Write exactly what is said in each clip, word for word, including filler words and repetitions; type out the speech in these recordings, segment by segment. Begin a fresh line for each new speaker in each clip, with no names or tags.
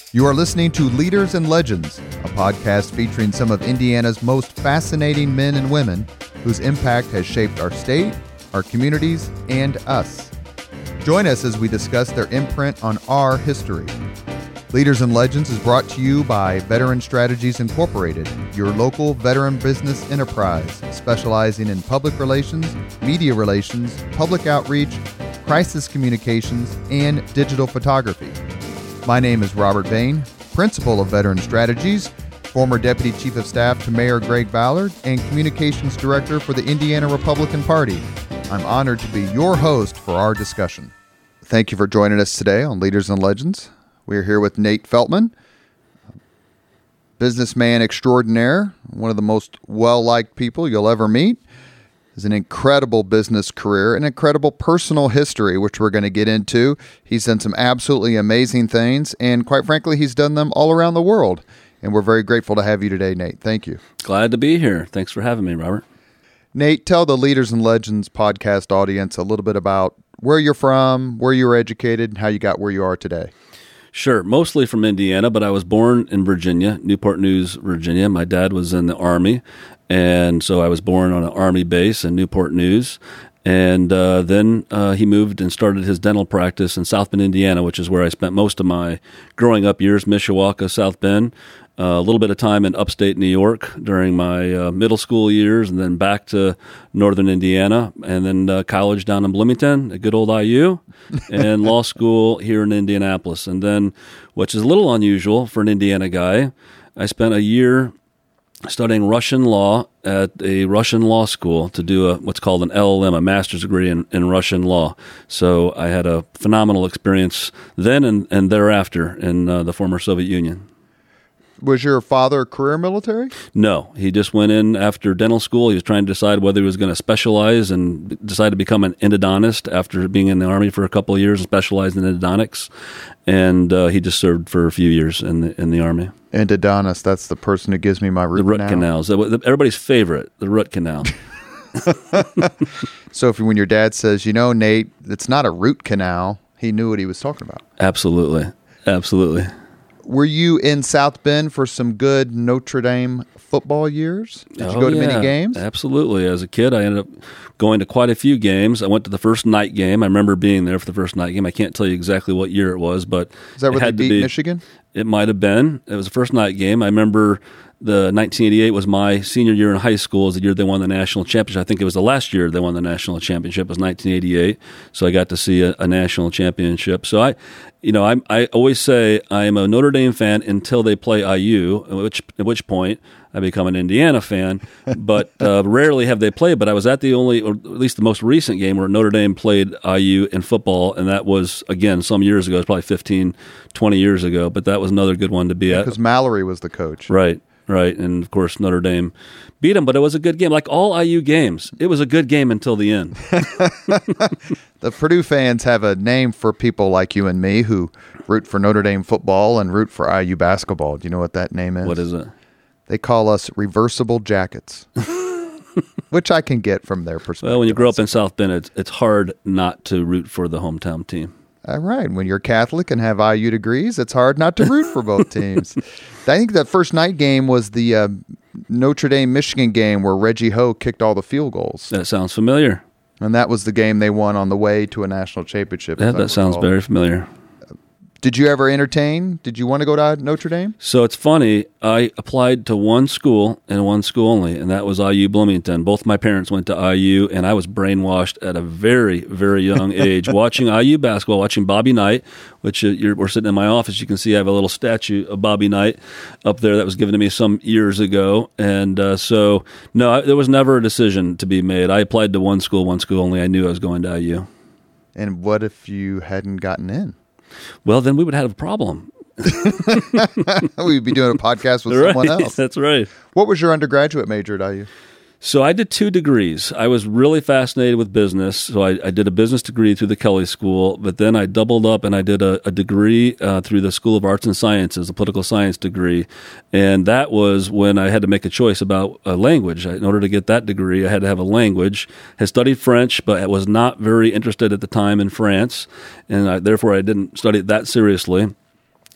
You are listening to Leaders and Legends, a podcast featuring some of Indiana's most fascinating men and women whose impact has shaped our state, our communities, and us. Join us as we discuss their imprint on our history. Leaders and Legends is brought to you by Veteran Strategies Incorporated, your local veteran business enterprise specializing in public relations, media relations, public outreach, crisis communications, and digital photography. My name is Robert Bain, Principal of Veteran Strategies, former Deputy Chief of Staff to Mayor Greg Ballard, and Communications Director for the Indiana Republican Party. I'm honored to be your host for our discussion. Thank you for joining us today on Leaders and Legends. We're here with Nate Feltman, businessman extraordinaire, one of the most well-liked people you'll ever meet. Has an incredible business career, an incredible personal history, which we're going to get into. He's done some absolutely amazing things, and quite frankly, he's done them all around the world. And we're very grateful to have you today, Nate. Thank you.
Glad to be here. Thanks for having me, Robert.
Nate, tell the Leaders and Legends podcast audience a little bit about where you're from, where you were educated, and how you got where you are today.
Sure. Mostly from Indiana, but I was born in Virginia, Newport News, Virginia. My dad was in the Army, and so I was born on an Army base in Newport News. And uh, then uh, he moved and started his dental practice in South Bend, Indiana, which is where I spent most of my growing up years, Mishawaka, South Bend. Uh, a little bit of time in upstate New York during my uh, middle school years, and then back to northern Indiana, and then uh, college down in Bloomington, a good old I U, and law school here in Indianapolis. And then, which is a little unusual for an Indiana guy, I spent a year studying Russian law at a Russian law school to do a what's called an L L M, a master's degree in, in Russian law. So I had a phenomenal experience then and, and thereafter in uh, the former Soviet Union.
Was your father career military?
No, he just went in after dental school. He was trying to decide whether he was going to specialize and decided to become an endodontist after being in the Army for a couple of years and specialized in endodontics. And uh, he just served for a few years in the, in the Army.
Endodontist, that's the person who gives me my root
canal. The root
canal.
canals. Everybody's favorite, the root canal.
So if when your dad says, you know, Nate, it's not a root canal, he knew what he was talking about.
Absolutely. Absolutely.
Were you in South Bend for some good Notre Dame football years? Did
oh,
you go to
yeah.
many games?
Absolutely. As a kid, I ended up going to quite a few games. I went to the first night game. I remember being there for the first night game. I can't tell you exactly what year it was, but
is that where
it had
they beat
to be,
Michigan?
It might have been. It was the first night game. I remember the nineteen eighty-eight was my senior year in high school. It was the year they won the national championship. I think it was the last year they won the national championship. It was nineteen eighty-eight. So I got to see a, a national championship. So I, you know, I I always say I am a Notre Dame fan until they play I U, at which, at which point I become an Indiana fan. But uh, rarely have they played. But I was at the only, or at least the most recent game where Notre Dame played I U in football, and that was, again, some years ago. It was probably fifteen, twenty years ago. But that was another good one to be
yeah,
at.
Because Mallory was the coach.
Right. Right, and of course Notre Dame beat them, but it was a good game. Like all I U games, it was a good game until the end.
The Purdue fans have a name for people like you and me who root for Notre Dame football and root for I U basketball. Do you know what that name is?
What is it?
They call us reversible jackets, which I can get from their perspective.
Well, when you grow up in South Bend, it's, it's hard not to root for the hometown team.
All right. When you're Catholic and have I U degrees, it's hard not to root for both teams. I think that first night game was the uh, Notre Dame-Michigan game where Reggie Ho kicked all the field goals.
That sounds familiar.
And that was the game they won on the way to a national championship.
Yeah, that sounds very familiar.
Did you ever entertain? Did you want to go to Notre Dame?
So it's funny. I applied to one school and one school only, and that was I U Bloomington. Both my parents went to I U, and I was brainwashed at a very, very young age watching I U basketball, watching Bobby Knight, which uh, you're, we're sitting in my office. You can see I have a little statue of Bobby Knight up there that was given to me some years ago. And uh, so, no, I, there was never a decision to be made. I applied to one school, one school only. I knew I was going to I U.
And what if you hadn't gotten in?
Well, then we would have a problem.
We'd be doing a podcast with
right.
someone else.
That's right.
What was your undergraduate major at I U?
So I did two degrees. I was really fascinated with business. So I, I did a business degree through the Kelley School, but then I doubled up and I did a, a degree uh, through the School of Arts and Sciences, a political science degree. And that was when I had to make a choice about a language. In order to get that degree, I had to have a language. I studied French, but I was not very interested at the time in France, and I, therefore I didn't study it that seriously.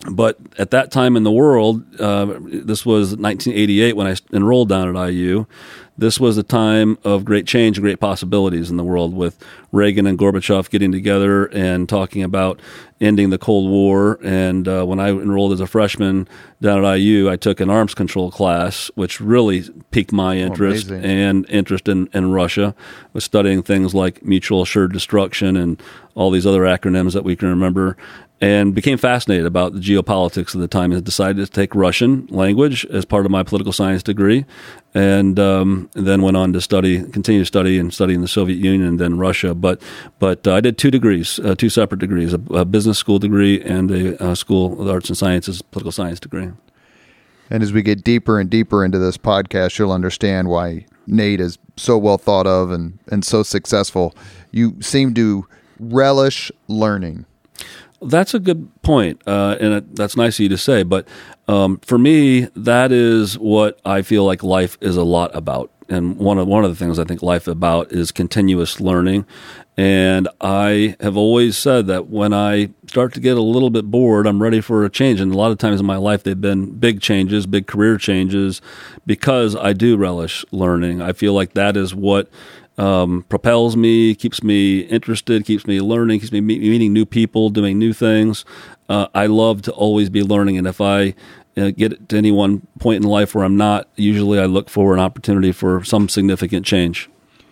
But at that time in the world, uh, this was nineteen eighty-eight when I enrolled down at I U. This was a time of great change and great possibilities in the world, with Reagan and Gorbachev getting together and talking about ending the Cold War. And uh, when I enrolled as a freshman down at I U, I took an arms control class, which really piqued my interest
oh,
and interest in, in Russia. I was studying things like mutual assured destruction and all these other acronyms that we can remember, and became fascinated about the geopolitics of the time, and decided to take Russian language as part of my political science degree, and, um, and then went on to study, continue to study and study in the Soviet Union and then Russia. But but uh, I did two degrees, uh, two separate degrees, a, a business school degree and a, a school of arts and sciences, political science degree.
And as we get deeper and deeper into this podcast, you'll understand why Nate is so well thought of and, and so successful. You seem to relish learning.
That's a good point, uh, and it, that's nice of you to say. But um, for me, that is what I feel like life is a lot about. And one of one of the things I think life about is continuous learning. And I have always said that when I start to get a little bit bored, I'm ready for a change. And a lot of times in my life, they've been big changes, big career changes, because I do relish learning. I feel like that is what Um, propels me, keeps me interested, keeps me learning, keeps me meet, meeting new people, doing new things. Uh, I love to always be learning, and if I uh, get to any one point in life where I'm not, usually I look for an opportunity for some significant change.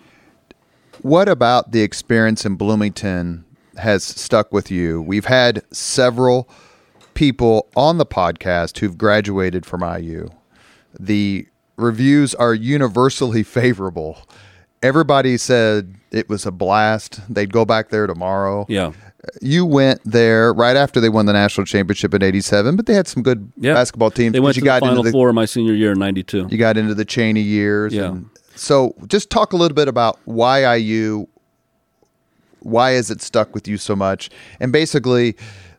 What about the experience in Bloomington has stuck with you? We've had several people on the podcast who've graduated from I U. The reviews are universally favorable. Everybody said it was a blast. They'd go back there tomorrow.
Yeah.
You went there right after they won the national championship in eighty-seven, but they had some good
yeah.
basketball teams.
They went
you
to
got
the final
the,
four my senior year in ninety-two.
You got into the Cheney years.
Yeah.
And so just talk a little bit about why I U, why has it stuck with you so much? And basically,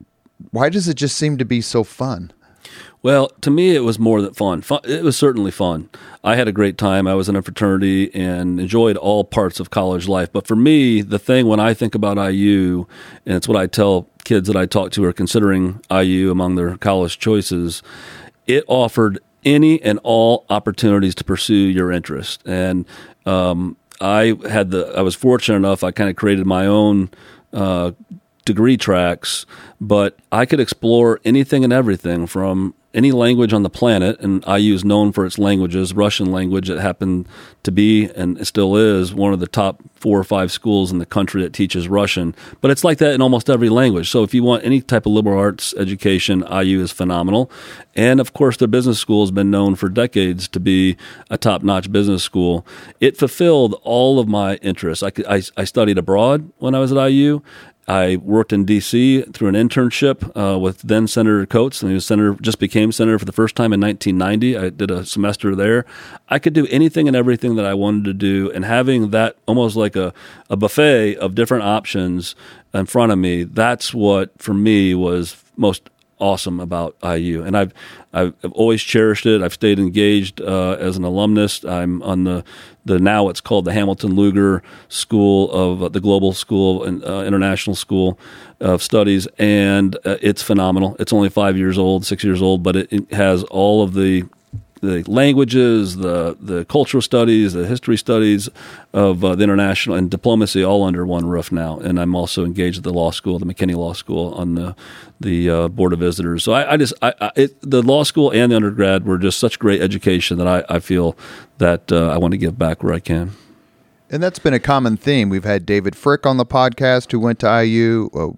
why does it just seem to be so fun?
Well, to me, it was more than fun. fun. It was certainly fun. I had a great time. I was in a fraternity and enjoyed all parts of college life. But for me, the thing when I think about I U, and it's what I tell kids that I talk to who are considering I U among their college choices, it offered any and all opportunities to pursue your interest. And um, I had the. I was fortunate enough. I kind of created my own uh, degree tracks, but I could explore anything and everything from any language on the planet, and I U is known for its languages. Russian language, it happened to be and it still is one of the top four or five schools in the country that teaches Russian. But it's like that in almost every language. So if you want any type of liberal arts education, I U is phenomenal. And of course, their business school has been known for decades to be a top-notch business school. It fulfilled all of my interests. I, I, I studied abroad when I was at I U. I worked in D C through an internship uh, with then Senator Coates, and he was senator, just became senator for the first time in nineteen ninety. I did a semester there. I could do anything and everything that I wanted to do, and having that almost like a, a buffet of different options in front of me, that's what, for me, was most awesome about I U. And I've I've always cherished it. I've stayed engaged uh, as an alumnus. I'm on the, the now it's called the Hamilton Lugar School of uh, the Global School and uh, International School of Studies, and uh, it's phenomenal. It's only five years old, six years old, but it, it has all of the the languages, the the cultural studies, the history studies of uh, the international and diplomacy all under one roof now. And I'm also engaged at the law school, the McKinney Law School, on the the uh, board of visitors. So I, I just I, I, it, the law school and the undergrad were just such great education that I, I feel that uh, I want to give back where I can.
And that's been a common theme. We've had David Frick on the podcast who went to I U. Uh,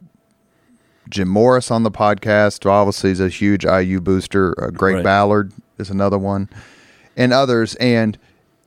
Jim Morris on the podcast, obviously is a huge I U booster. Uh, Greg
right.
Ballard is another one, and others. And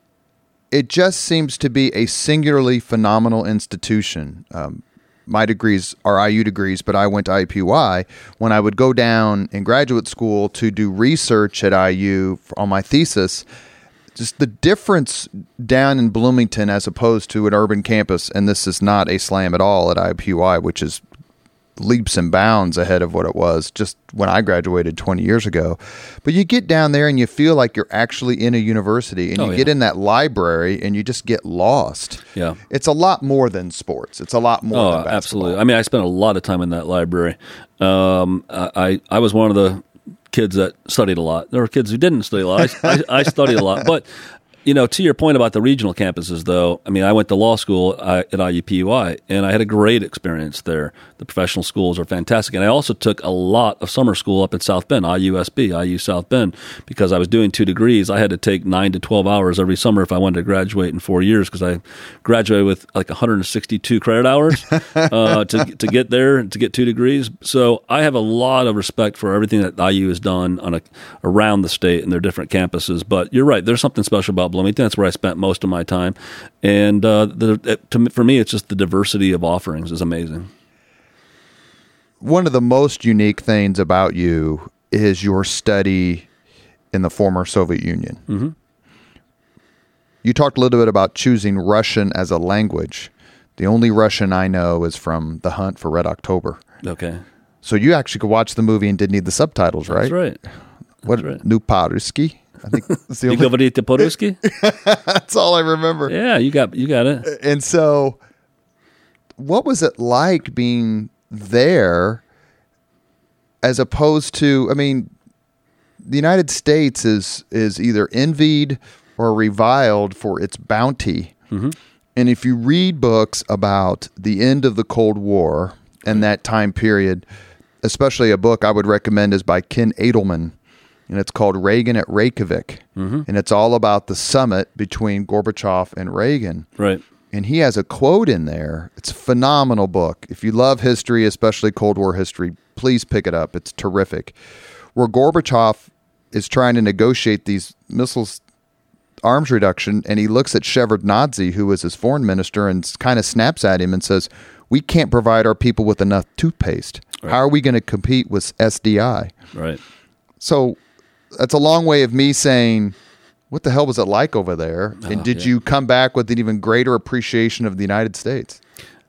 it just seems to be a singularly phenomenal institution. Um, my degrees are I U degrees, but I went to I P Y. When I would go down in graduate school to do research at I U on my thesis, just the difference down in Bloomington as opposed to an urban campus, and this is not a slam at all at I P Y, which is leaps and bounds ahead of what it was just when I graduated twenty years ago. But you get down there and you feel like you're actually in a university, and
Oh,
you
yeah.
get in that library and you just get lost.
Yeah.
It's a lot more than sports. It's a lot more
Oh,
than basketball.
absolutely. I mean, I spent a lot of time in that library. Um, I I was one of the kids that studied a lot. There were kids who didn't study a lot. I, I, I studied a lot, but you know, to your point about the regional campuses, though, I mean, I went to law school uh, at I U P U I, and I had a great experience there. The professional schools are fantastic. And I also took a lot of summer school up at South Bend, I U S B, I U South Bend, because I was doing two degrees. I had to take nine to twelve hours every summer if I wanted to graduate in four years, because I graduated with like one hundred sixty-two credit hours uh, to, to get there, to get two degrees. So I have a lot of respect for everything that I U has done on a, around the state and their different campuses. But you're right, there's something special about Bloomington. That's where I spent most of my time. And uh, the, to, for me, it's just the diversity of offerings is amazing.
One of the most unique things about you is your study in the former Soviet Union.
Mm-hmm.
You talked a little bit about choosing Russian as a language. The only Russian I know is from The Hunt for Red October.
Okay.
So you actually could watch the movie and didn't need the subtitles, right?
That's right.
What,
right.
Nuparuski? I think that's the
You
only.
Govorite po-ruski?
That's all I remember.
Yeah, you got you got it.
And so, what was it like being there, as opposed to? I mean, the United States is is either envied or reviled for its bounty.
Mm-hmm.
And if you read books about the end of the Cold War and that time period, especially a book I would recommend is by Ken Edelman, and it's called Reagan at Reykjavik. Mm-hmm. And it's all about the summit between Gorbachev and Reagan.
Right.
And he has a quote in there. It's a phenomenal book. If you love history, especially Cold War history, please pick it up. It's terrific. Where Gorbachev is trying to negotiate these missiles arms reduction, and he looks at Shevardnadze, who was his foreign minister, and kind of snaps at him and says, we can't provide our people with enough toothpaste. Right. How are we going to compete with S D I?
Right.
So that's a long way of me saying, what the hell was it like over there? And
oh,
did
yeah.
you come back with an even greater appreciation of the United States?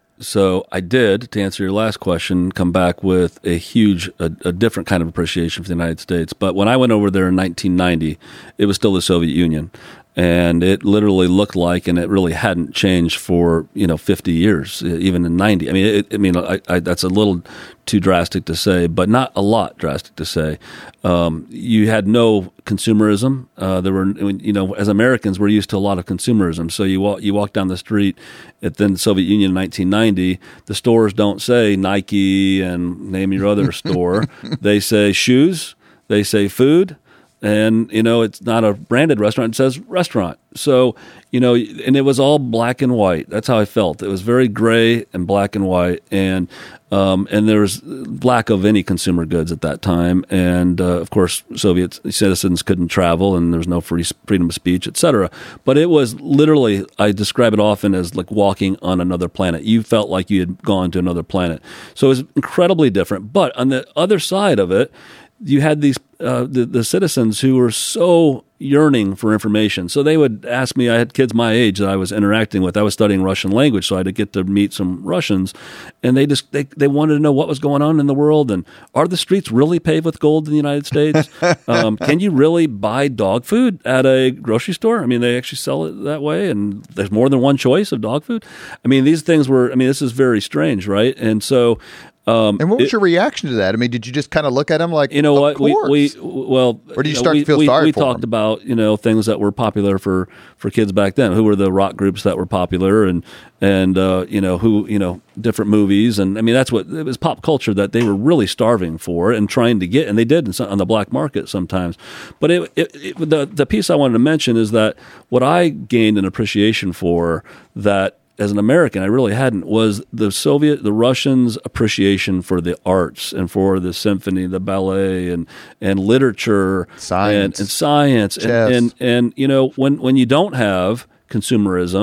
So I did, to answer your last question, come back with a huge, a, a different kind of appreciation for the United States. But when I went over there in nineteen ninety, it was still the Soviet Union. And it literally looked like, and it really hadn't changed for, you know, fifty years, even in ninety. I mean, it, I mean, I, I, that's a little too drastic to say, but not a lot drastic to say. Um, you had no consumerism. Uh, there were, you know, as Americans, we're used to a lot of consumerism. So you walk, you walk down the street at then the Soviet Union in nineteen ninety, the stores don't say Nike and name your other store. They say shoes, they say food. And, you know, it's not a branded restaurant. It says restaurant. So, you know, and it was all black and white. That's how I felt. It was very gray and black and white. And um, and there was lack of any consumer goods at that time. And, uh, of course, Soviet citizens couldn't travel, and there was no free freedom of speech, et cetera. But it was literally, I describe it often as like walking on another planet. You felt like you had gone to another planet. So it was incredibly different. But on the other side of it, you had these uh, the, the citizens who were so yearning for information. So they would ask me, I had kids my age that I was interacting with. I was studying Russian language, so I had to get to meet some Russians. And they just they, they wanted to know what was going on in the world. And are the streets really paved with gold in the United States? um, can you really buy dog food at a grocery store? I mean, they actually sell it that way, and there's more than one choice of dog food. I mean, these things were, I mean, this is very strange, right? And so... Um,
and what was
it,
your reaction to that? I mean, did you just kind of look at him like,
you know
of
what,
course.
we, we, well,
or did you
know,
start
we,
to feel
we,
sorry
we
for
talked
him?
about, you know, things that were popular for, for kids back then. Who were the rock groups that were popular, and, and, uh, you know, who, you know, different movies. And I mean, that's what, it was pop culture that they were really starving for and trying to get, and they did in some, on the black market sometimes. But it, it, it, the, the piece I wanted to mention is that what I gained an appreciation for that, as an American, I really hadn't, was the Soviet, the Russians' appreciation for the arts and for the symphony, the ballet, and and literature,
science,
and, and science, and, and and you know, when when you don't have consumerism,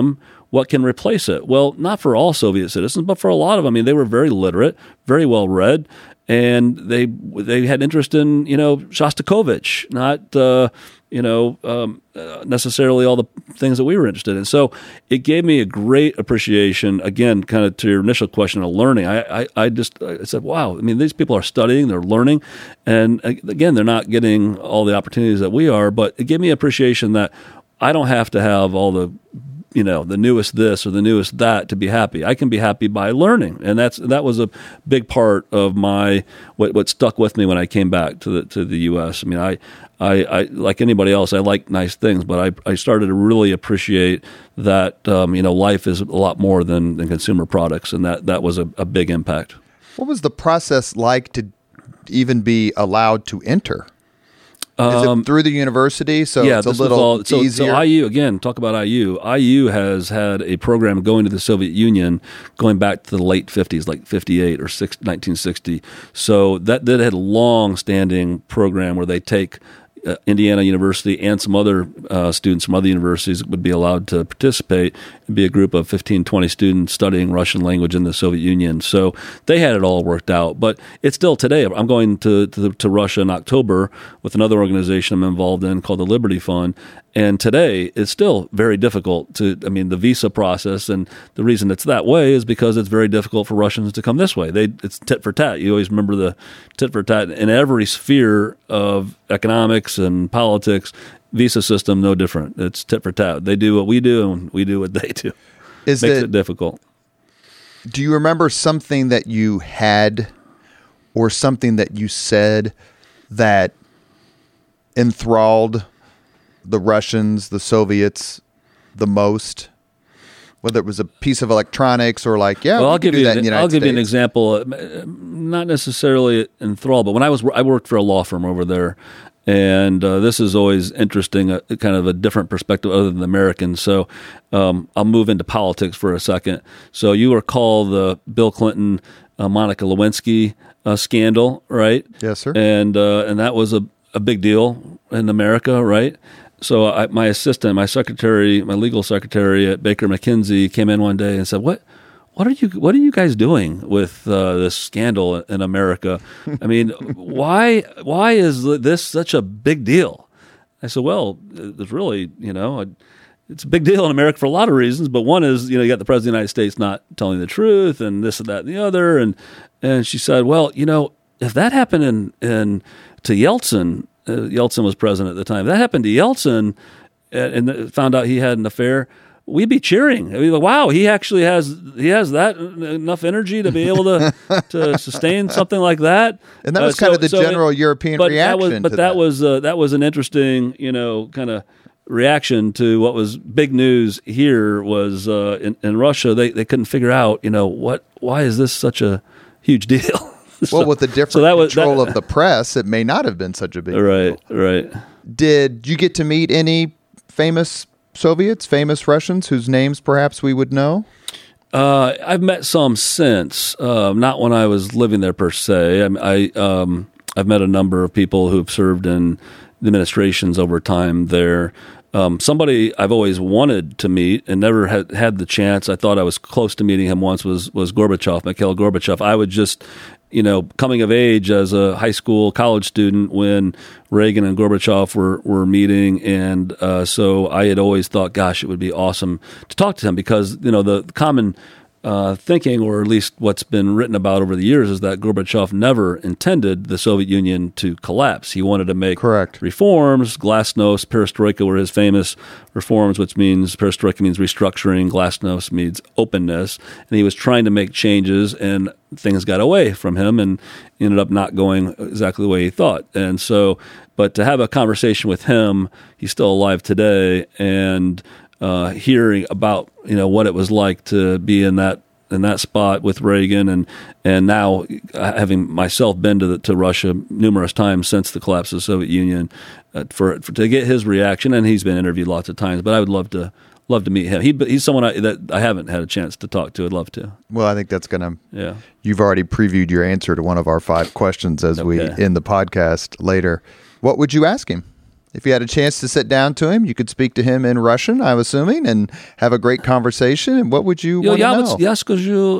what can replace it? Well, not for all Soviet citizens, but for a lot of them. I mean, they were very literate, very well read, and they they had interest in, you know, Shostakovich, not uh, you know um, uh, necessarily all the things that we were interested in. So it gave me a great appreciation. Again, kind of to your initial question of learning, I I, I just I said, wow. I mean, these people are studying, they're learning, and again, they're not getting all the opportunities that we are. But it gave me appreciation that I don't have to have all the, you know, the newest this or the newest that to be happy. I can be happy by learning, and that's that was a big part of my what, what stuck with me when I came back to the to the U S. I mean, I, I, I like anybody else, I like nice things, but I, I started to really appreciate that um, you know, life is a lot more than, than consumer products, and that that was a, a big impact. What
was the process like to even be allowed to enter? Is it through the university? So
yeah,
it's a little
all, so,
easier.
So I U, again, talk about I U. I U has had a program going to the Soviet Union going back to the late fifties, like fifty-eight or nineteen sixty. So that, that had a long-standing program where they take Uh, Indiana University and some other uh, students from other universities would be allowed to participate. It'd be a group of fifteen, twenty students studying Russian language in the Soviet Union. So they had it all worked out. But it's still today. I'm going to, to, to Russia in October with another organization I'm involved in called the Liberty Fund. And today it's still very difficult to, I mean, the visa process, and the reason it's that way is because it's very difficult for Russians to come this way. They, it's tit for tat. You always remember the tit for tat in every sphere of economics and politics. Visa system, no different. It's tit for tat. They do what we do, and we do what they do.
Is
Makes
it,
it difficult.
Do you remember something that you had or something that you said that enthralled the Russians, the Soviets, the most? Whether it was a piece of electronics or like, yeah,
well,
we
I'll give
do
you
that
an,
in the United
I'll give
States.
you an example. Not necessarily enthralled, but when I was I worked for a law firm over there, and uh, this is always interesting, uh, kind of a different perspective other than the American. So um, I'll move into politics for a second. So you recall the Bill Clinton, uh, Monica Lewinsky uh, scandal, right?
Yes, sir.
And uh, and that was a, a big deal in America, right? So I, my assistant, my secretary, my legal secretary at Baker McKenzie came in one day and said, "What, what are you, what are you guys doing with uh, this scandal in America? I mean, why, why is this such a big deal?" I said, "Well, it's really, you know, it's a big deal in America for a lot of reasons, but one is, you know, you got the president of the United States not telling the truth, and this and that and the other." And and she said, "Well, you know, if that happened in in to Yeltsin." Uh, Yeltsin was president at the time. If that happened to Yeltsin, and, and found out he had an affair, we'd be cheering. I mean, like, wow, he actually has he has that enough energy to be able to to sustain something like that.
And that was uh, kind so, of the so general it, European
but
reaction.
That was, but
to
that,
that
was uh, that was an interesting, you know, kind of reaction to what was big news here. Was uh, in, in Russia, they they couldn't figure out, you know, what why is this such a huge deal.
So, well, with the different
so that was,
control
that,
of the press, it may not have been such a big
right,
deal.
Right, right.
Did you get to meet any famous Soviets, famous Russians, whose names perhaps we would know?
Uh, I've met some since, uh, not when I was living there per se. I, I um, I've met a number of people who've served in administrations over time there. Um, somebody I've always wanted to meet and never had had the chance. I thought I was close to meeting him once. Was was Gorbachev, Mikhail Gorbachev. I would just, you know, coming of age as a high school, college student when Reagan and Gorbachev were were meeting, and uh, so I had always thought, gosh, it would be awesome to talk to him because, you know, the common Uh, thinking, or at least what's been written about over the years, is that Gorbachev never intended the Soviet Union to collapse. He wanted to make
Correct.
reforms. Glasnost, Perestroika were his famous reforms, which means Perestroika means restructuring, Glasnost means openness. And he was trying to make changes, and things got away from him and ended up not going exactly the way he thought. And so, but to have a conversation with him, he's still alive today, and Uh, hearing about, you know, what it was like to be in that in that spot with Reagan, and and now having myself been to the, to Russia numerous times since the collapse of the Soviet Union, uh, for, for to get his reaction, and he's been interviewed lots of times. But I would love to love to meet him. He he's someone I, that I haven't had a chance to talk to. I'd love to.
Well, I think that's gonna.
Yeah.
You've already previewed your answer to one of our five questions as
Okay.
we end the podcast later. What would you ask him If you had a chance to sit down to him, you could speak to him in Russian, I'm assuming, and have a great conversation. And what would you
Yo,
want
я
to
вот-
know?
я скажу-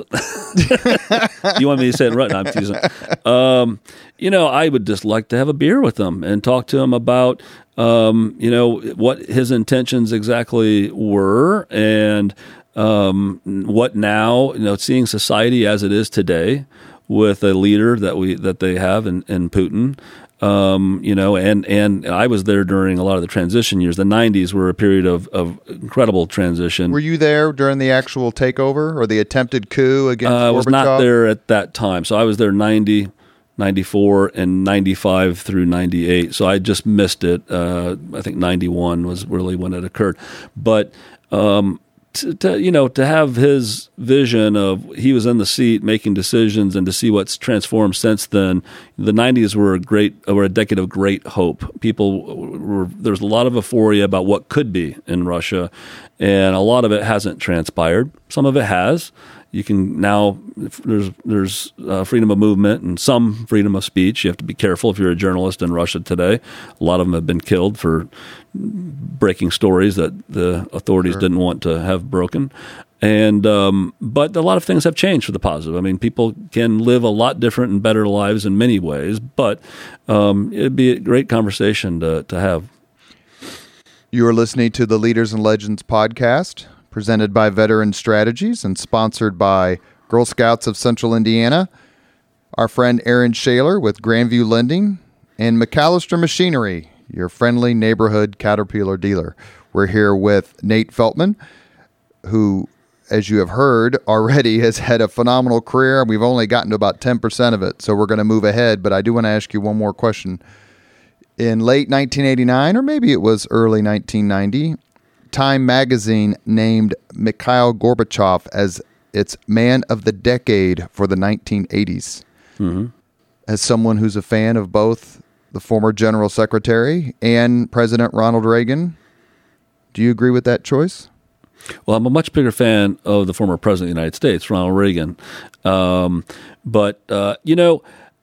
You want me to say it right? No, I'm teasing. Um, you know, I would just like to have a beer with him and talk to him about, um, you know, what his intentions exactly were and um, what now, you know, seeing society as it is today with a leader that we that they have in, in Putin. Um, you know, and, and I was there during a lot of the transition years. The nineties were a period of, of incredible transition.
Were you there during the actual takeover or the attempted coup against
Uh, I was not
Gorbachev?
there at that time. So I was there ninety, ninety-four, and ninety-five through ninety-eight. So I just missed it. Uh, I think ninety-one was really when it occurred. But, um, to, to, you know, to have his vision of he was in the seat making decisions and to see what's transformed since then, the nineties were a great, were a decade of great hope. People were, there's a lot of euphoria about what could be in Russia, and a lot of it hasn't transpired. Some of it has. You can now, there's there's uh, freedom of movement and some freedom of speech. You have to be careful if you're a journalist in Russia today. A lot of them have been killed for breaking stories that the authorities
Sure.
didn't want to have broken. And um, but a lot of things have changed for the positive. I mean, people can live a lot different and better lives in many ways, but um, it'd be a great conversation to, to have.
You are listening to the Leaders and Legends podcast, presented by Veteran Strategies and sponsored by Girl Scouts of Central Indiana, our friend Aaron Shaler with Grandview Lending, and McAllister Machinery, your friendly neighborhood Caterpillar dealer. We're here with Nate Feltman, who, as you have heard already, has had a phenomenal career. We've only gotten to about ten percent of it, so we're going to move ahead. But I do want to ask you one more question. In late nineteen eighty-nine, or maybe it was early nineteen ninety, Time magazine named Mikhail Gorbachev as its Man of the Decade for the nineteen eighties.
Mm-hmm.
As someone who's a fan of both the former General Secretary and President Ronald Reagan, do you agree with that choice?
Well, I'm a much bigger fan of the former president of the United States, Ronald Reagan. Um, but, uh, you know,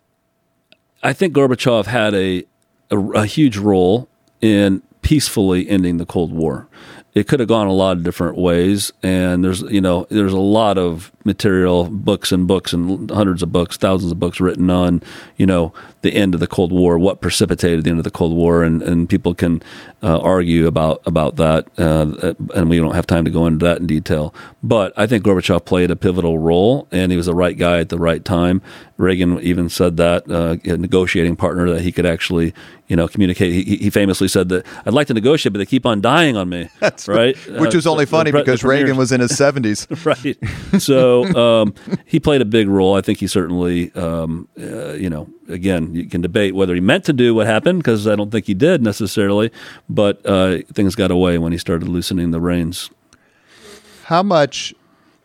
I think Gorbachev had a, a, a huge role in peacefully ending the Cold War. It could have gone a lot of different ways, and there's you know there's a lot of material, books and books and hundreds of books, thousands of books written on you know the end of the Cold War, what precipitated the end of the Cold War, and, and people can uh, argue about about that, uh, and we don't have time to go into that in detail. But I think Gorbachev played a pivotal role, and he was the right guy at the right time. Reagan even said that uh, a negotiating partner that he could actually you know communicate. He, he famously said that I'd like to negotiate, but they keep on dying on me.
That's
right.
Which
Uh,
was only
the-
funny
the pre-
because
the premier-
Reagan was in his seventies.
right. So um, he played a big role. I think he certainly, um, uh, you know, again, you can debate whether he meant to do what happened because I don't think he did necessarily, but uh, things got away when he started loosening the reins.
How much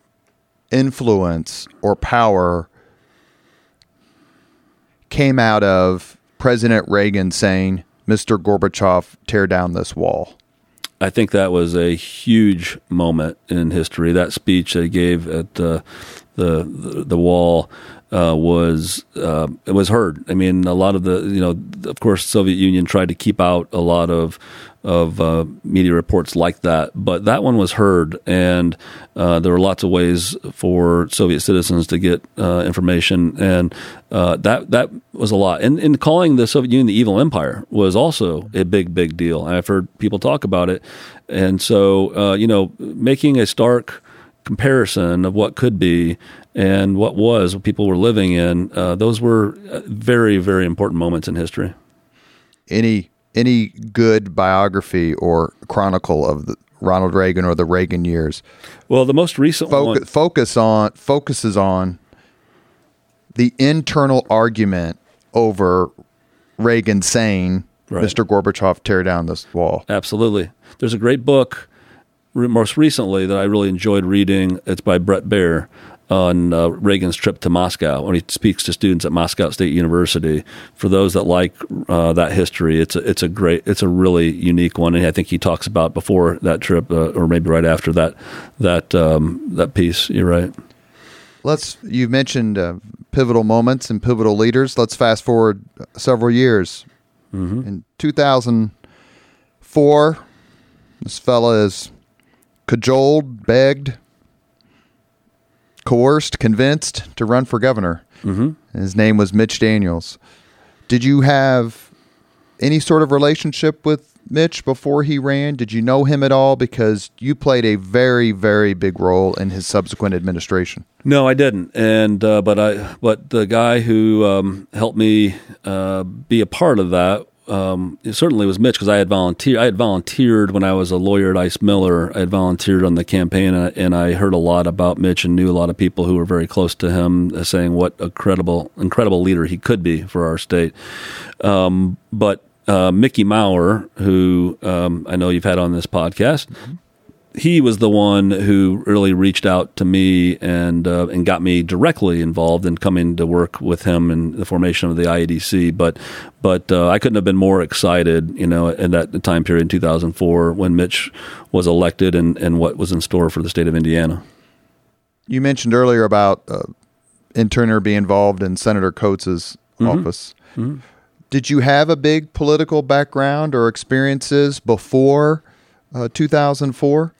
influence or power came out of President Reagan saying, Mister Gorbachev, tear down this wall?
I think that was a huge moment in history. That speech they gave at uh, the, the the wall uh, was uh, it was heard. I mean, a lot of the you know, of course, Soviet Union tried to keep out a lot of of uh, media reports like that, but that one was heard, and uh, there were lots of ways for Soviet citizens to get uh, information, and uh, that that was a lot. And, and calling the Soviet Union the evil empire was also a big, big deal. I've heard people talk about it, and so uh, you know, making a stark comparison of what could be and what was, what people were living in, uh, those were very, very important moments in history.
Any any good biography or chronicle of the Ronald Reagan or the Reagan years
Well, the most recent
focus,
one,
focus on focuses on the internal argument over Reagan saying,
Right.
Mister Gorbachev, tear down this wall.
absolutely. There's a great book re- most recently that I really enjoyed reading. It's by Brett Baer on uh, Reagan's trip to Moscow when he speaks to students at Moscow State University. For those that like uh, that history, it's a, it's a great, it's a really unique one, and I think he talks about before that trip, uh, or maybe right after that that um, that piece. You're right.
Let's. You mentioned uh, pivotal moments and pivotal leaders. Let's fast forward several years.
Mm-hmm.
In two thousand four, this fella is cajoled, begged, coerced, convinced to run for governor. Mm-hmm. His name was Mitch Daniels. Did you have any sort of relationship with Mitch before he ran? Did you know him at all? Because you played a very, very big role in his subsequent administration.
No, I didn't. And uh, but I but the guy who um, helped me uh, be a part of that um, it certainly was Mitch, because I had volunteered. I had volunteered when I was a lawyer at Ice Miller. I had volunteered on the campaign, and I, and I heard a lot about Mitch and knew a lot of people who were very close to him, uh, saying what a credible, incredible leader he could be for our state. Um, but Uh, Mickey Maurer, who um, I know you've had on this podcast, mm-hmm. he was the one who really reached out to me and uh, and got me directly involved in coming to work with him in the formation of the I E D C. But but uh, I couldn't have been more excited, you know, in that time period in two thousand four when Mitch was elected and, and what was in store for the state of Indiana.
You mentioned earlier about uh, Turner being involved in Senator Coates's mm-hmm. office. Mm-hmm. Did you have a big political background or experiences before uh, two thousand four?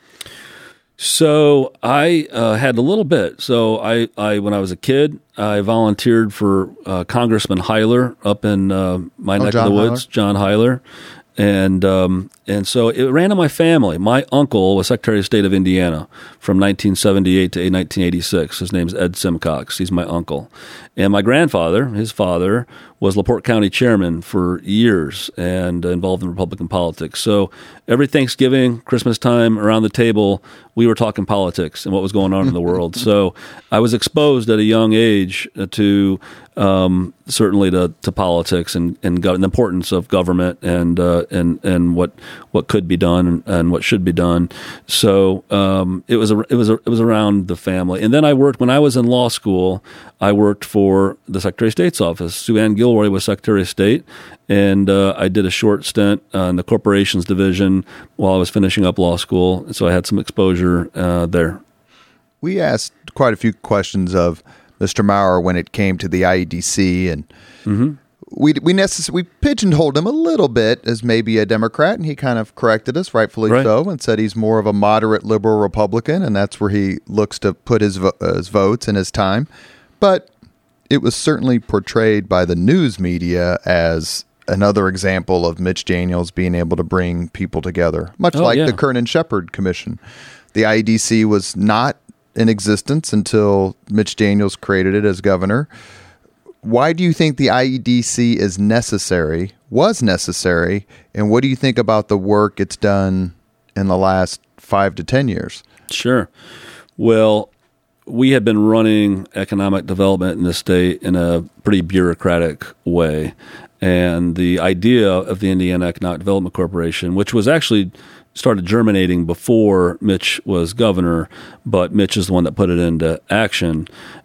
So I uh, had a little bit. So I, I, when I was a kid, I volunteered for uh, Congressman Hyler up in uh, my
oh,
neck
John
of the woods,
Hyler.
John Hyler. And um, and so it ran in my family. My uncle was Secretary of State of Indiana from nineteen seventy-eight to nineteen eighty-six. His name's Ed Simcox. He's my uncle. And my grandfather, his father, was LaPorte County chairman for years and involved in Republican politics. So every Thanksgiving, Christmas time, around the table, we were talking politics and what was going on in the world. So I was exposed at a young age to um, certainly to, to politics and, and go- the importance of government and uh, and and what what could be done and, and what should be done. So um, it was a, it was a, it was around the family. And then I worked when I was in law school. I worked for the Secretary of State's office. Sue Ann Gilroy was Secretary of State, and uh, I did a short stint uh, in the corporations division while I was finishing up law school. So I had some exposure uh, there.
We asked quite a few questions of Mister Maurer when it came to the I E D C, and mm-hmm. we we necess- we pigeonholed him a little bit as maybe a Democrat, and he kind of corrected us, rightfully right. so, and said he's more of a moderate liberal Republican, and that's where he looks to put his, vo- uh, his votes and his time. But it was certainly portrayed by the news media as another example of Mitch Daniels being able to bring people together, much oh, like yeah. the Kernan-Shepard Commission. The I E D C was not in existence until Mitch Daniels created it as governor. Why do you think the I E D C is necessary, was necessary, and what do you think about the work it's done in the last five to ten years?
Sure. Well, we had been running economic development in the state in a pretty bureaucratic way. And the idea of the Indiana Economic Development Corporation, which was actually started germinating before Mitch was governor, but Mitch is the one that put it into action.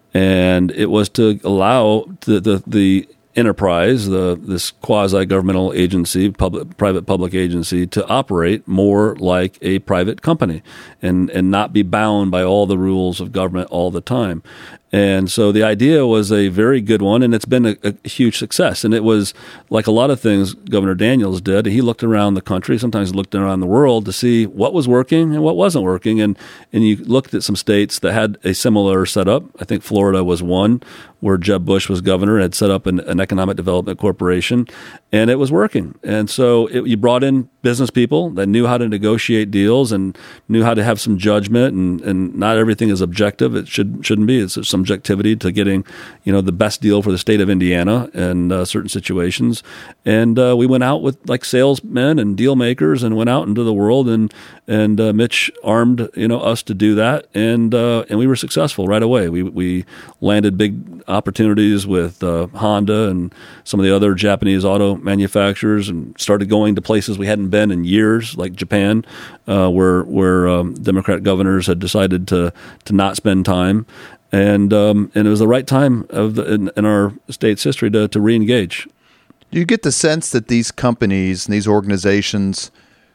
And it was to allow the the, the enterprise, the this quasi-governmental agency, public, private public agency, to operate more like a private company and, and not be bound by all the rules of government all the time. And so the idea was a very good one, and it's been a, a huge success. And it was like a lot of things Governor Daniels did. He looked around the country, sometimes he looked around the world to see what was working and what wasn't working. And and you looked at some states that had a similar setup. I think Florida was one, where Jeb Bush was governor and had set up an, an economic development corporation, and it was working. And so it, you brought in business people that knew how to negotiate deals and knew how to have some judgment, and, and not everything is objective. It should, shouldn't be. It's some subjectivity to getting, you know, the best deal for the state of Indiana in uh, certain situations. And uh, we went out with like salesmen and deal makers and went out into the world, and and uh, Mitch armed, you know, us to do that, and uh, and we were successful right away. We we landed big opportunities with uh, Honda and some of the other Japanese auto manufacturers, and started going to places we hadn't been in years, like Japan, uh, where where um, Democrat governors had decided to to not spend time. And um, and it was the right time of the, in, in our state's history to, to re-engage.
Do you get the sense that these companies and these organizations,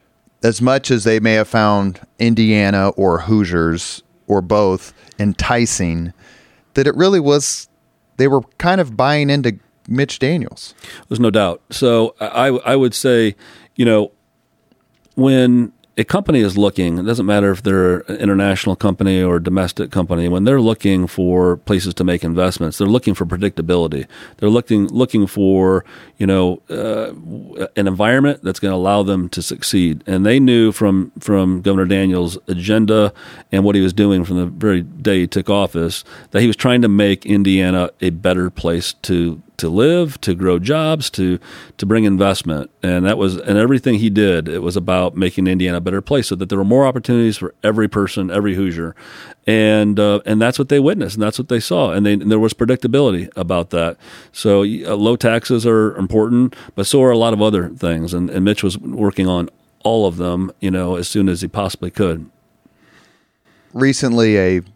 as much as they may have found Indiana or Hoosiers or both enticing, that it really was, they were kind of buying into Mitch Daniels?
There's no doubt. So I, I would say, you know, when a company is looking, it doesn't matter if they're an international company or a domestic company, when they're looking for places to make investments, they're looking for predictability. They're looking looking for, you know, uh, an environment that's going to allow them to succeed. And they knew from, from Governor Daniels' agenda and what he was doing from the very day he took office that he was trying to make Indiana a better place to to live, to grow jobs, to to bring investment. And that was, and everything he did, it was about making Indiana a better place so that there were more opportunities for every person, every Hoosier. And uh, and that's what they witnessed, and that's what they saw. And, they, and there was predictability about that. So uh, low taxes are important, but so are a lot of other things. And, and Mitch was working on all of them, you know, as soon as he possibly could.
Recently, a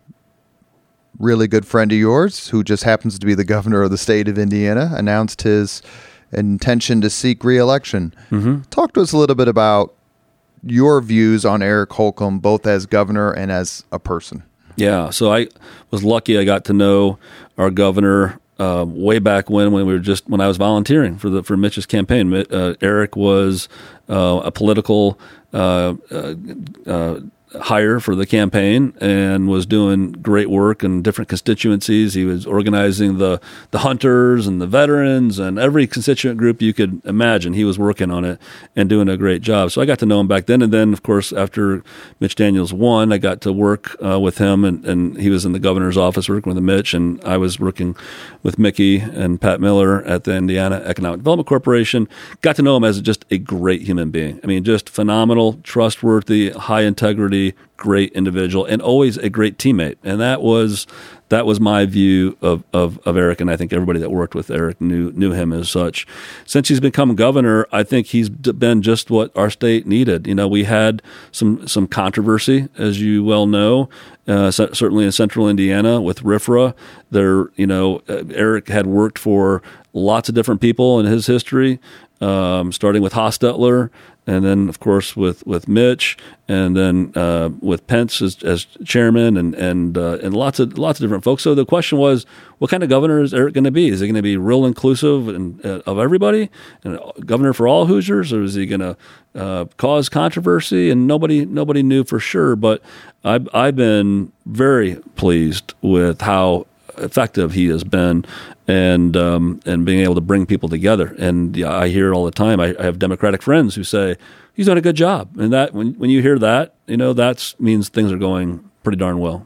really good friend of yours, who just happens to be the governor of the state of Indiana, announced his intention to seek re-election. Mm-hmm. Talk to us a little bit about your views on Eric Holcomb, both as governor and as a person.
Yeah, so I was lucky. I got to know our governor uh, way back when, when we were just when I was volunteering for the for Mitch's campaign. Uh, Eric was uh, a political uh, uh, uh, hire for the campaign and was doing great work in different constituencies. He was organizing the the hunters and the veterans and every constituent group you could imagine. He was working on it and doing a great job. So I got to know him back then. And then, of course, after Mitch Daniels won, I got to work uh, with him, and, and he was in the governor's office working with Mitch, and I was working with Mickey and Pat Miller at the Indiana Economic Development Corporation. Got to know him as just a great human being. I mean, just phenomenal, trustworthy, high integrity, great individual, and always a great teammate. And that was that was my view of, of, of Eric, and I think everybody that worked with Eric knew knew him as such. Since he's become governor, I think he's been just what our state needed. You know, we had some some controversy, as you well know, uh, certainly in central Indiana with R I F R A. There, you know, Eric had worked for lots of different people in his history, um, starting with Hostetler, and then, of course, with, with Mitch, and then uh, with Pence as, as chairman, and and uh, and lots of lots of different folks. So the question was, what kind of governor is Eric going to be? Is he going to be real inclusive and uh, of everybody, and governor for all Hoosiers, or is he going to uh, cause controversy? And nobody nobody knew for sure. But I've I've been very pleased with how effective he has been, and um, and being able to bring people together. And yeah, I hear all the time. I, I have Democratic friends who say he's done a good job, and that when when you hear that, you know, that means things are going pretty darn well.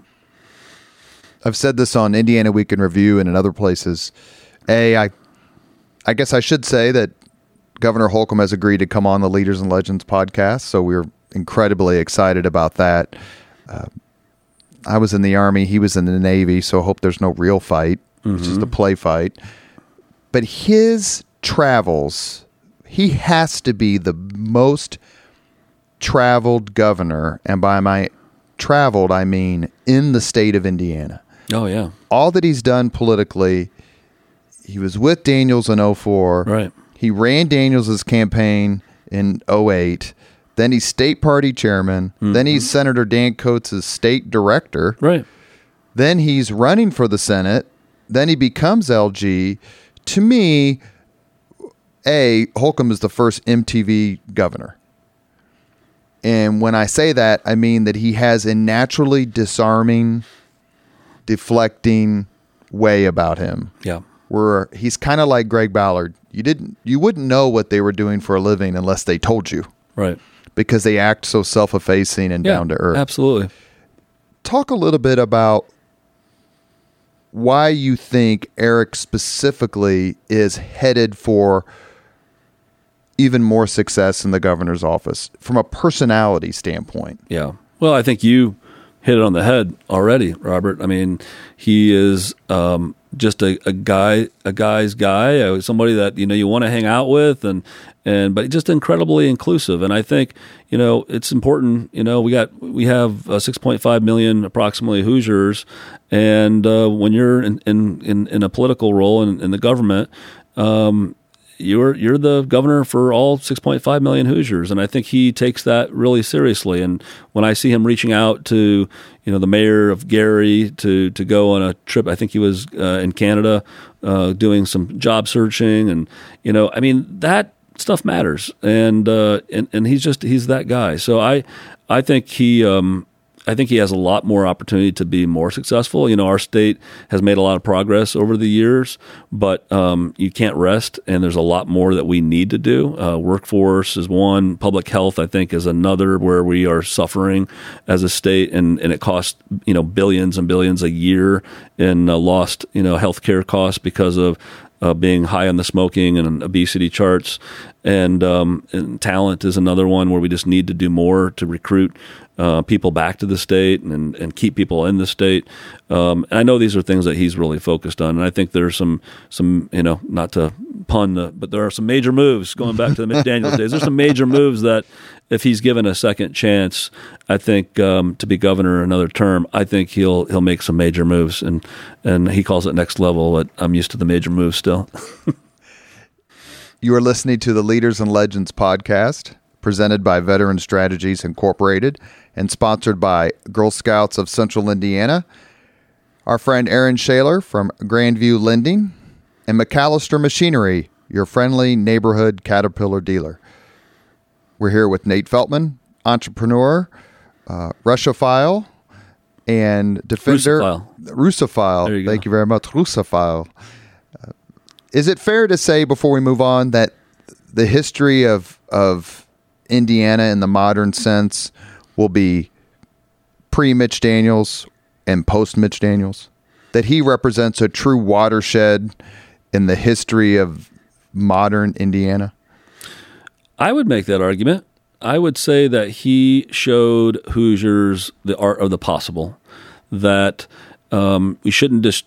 I've said this on Indiana Week in Review and in other places. A, I, I guess I should say that Governor Holcomb has agreed to come on the Leaders and Legends podcast, so we're incredibly excited about that. Uh, I was in the Army, he was in the Navy, so I hope there's no real fight. Mm-hmm. It's just a play fight. But his travels, he has to be the most traveled governor, and by my traveled, I mean in the state of Indiana.
Oh, yeah.
All that he's done politically, he was with Daniels in oh four.
Right.
He ran Daniels' campaign in oh eight. Then he's state party chairman. Mm-hmm. Then he's Senator Dan Coates' state director.
Right.
Then he's running for the Senate. Then he becomes L G. To me, A, Holcomb is the first M T V governor. And when I say that, I mean that he has a naturally disarming, deflecting way about him.
Yeah.
Where he's kind of like Greg Ballard. You didn't, you wouldn't know what they were doing for a living unless they told you.
Right.
Because they act so self-effacing and
yeah,
down to earth.
Absolutely.
Talk a little bit about why you think Eric specifically is headed for even more success in the governor's office from a personality standpoint.
Yeah. Well, I think you hit it on the head already, Robert. I mean, he is um, just a, a guy, a guy's guy, uh, somebody that, you know, you want to hang out with, and, and, but just incredibly inclusive. And I think, you know, it's important, you know, we got, we have uh, six point five million approximately Hoosiers. And uh, when you're in, in, in, in a political role in, in the government, um, You're you're the governor for all six point five million Hoosiers, and I think he takes that really seriously. And when I see him reaching out to, you know, the mayor of Gary to to go on a trip, I think he was uh, in Canada uh, doing some job searching, and you know, I mean that stuff matters, and uh, and and he's just he's that guy. So I I think he. Um, I think he has a lot more opportunity to be more successful. You know, our state has made a lot of progress over the years, but um, you can't rest, and there's a lot more that we need to do. Uh, workforce is one. Public health, I think, is another, where we are suffering as a state, and, and it costs, you know, billions and billions a year in uh, lost, you know, healthcare costs because of Uh, being high on the smoking and obesity charts. And, um, and talent is another one where we just need to do more to recruit uh, people back to the state and, and keep people in the state. Um, and I know these are things that he's really focused on. And I think there's some, some you know, not to pun, the, but there are some major moves going back to the Mitch Daniels days. There's some major moves that if he's given a second chance, I think um, to be governor another term, I think he'll he'll make some major moves, and and he calls it next level. But I'm used to the major moves still.
You are listening to the Leaders and Legends podcast, presented by Veteran Strategies Incorporated and sponsored by Girl Scouts of Central Indiana. Our friend Aaron Shaler from Grandview Lending, and McAllister Machinery, your friendly neighborhood Caterpillar dealer. We're here with Nate Feltman, entrepreneur, uh, Russophile, and defender.
Russophile.
Russophile.
There you
Thank
go.
you very much, Russophile. Uh, is it fair to say, before we move on, that the history of of Indiana in the modern sense will be pre-Mitch Daniels and post-Mitch Daniels? That he represents a true watershed in the history of modern Indiana?
I would make that argument. I would say that he showed Hoosiers the art of the possible, that um, we shouldn't just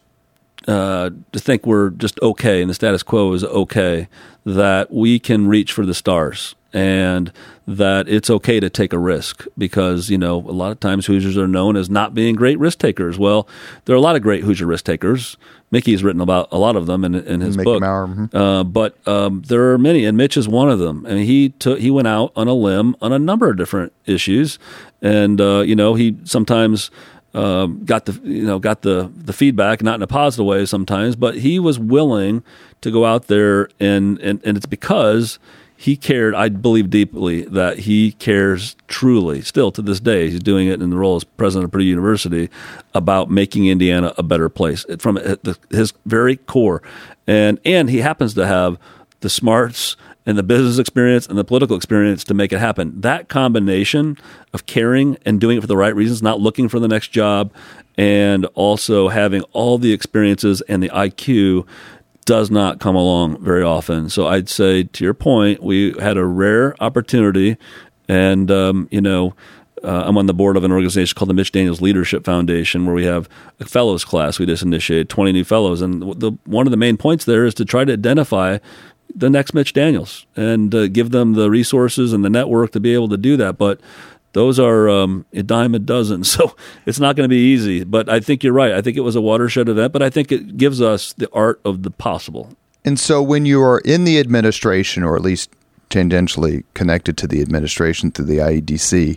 uh, to think we're just okay and the status quo is okay, that we can reach for the stars, and that it's okay to take a risk, because, you know, a lot of times Hoosiers are known as not being great risk takers. Well, there are a lot of great Hoosier risk takers. Mickey's written about a lot of them in, in his
Mickey
book.
Maurer, mm-hmm.
uh, but um, there are many, and Mitch is one of them. And he took, he went out on a limb on a number of different issues, and uh, you know, he sometimes uh, got the you know got the the feedback, not in a positive way sometimes, but he was willing to go out there, and and, and it's because he cared. I believe deeply that he cares truly, still to this day. He's doing it in the role as president of Purdue University, about making Indiana a better place from his very core. And and he happens to have the smarts and the business experience and the political experience to make it happen. That combination of caring and doing it for the right reasons, not looking for the next job, and also having all the experiences and the I Q does not come along very often. So I'd say, to your point, we had a rare opportunity, and um, you know, uh, I'm on the board of an organization called the Mitch Daniels Leadership Foundation, where we have a fellows class. We just initiated twenty new fellows, and the, one of the main points there is to try to identify the next Mitch Daniels and uh, give them the resources and the network to be able to do that. But those are um, a dime a dozen, so it's not going to be easy. But I think you're right. I think it was a watershed event, but I think it gives us the art of the possible.
And so when you are in the administration, or at least tangentially connected to the administration through the I E D C,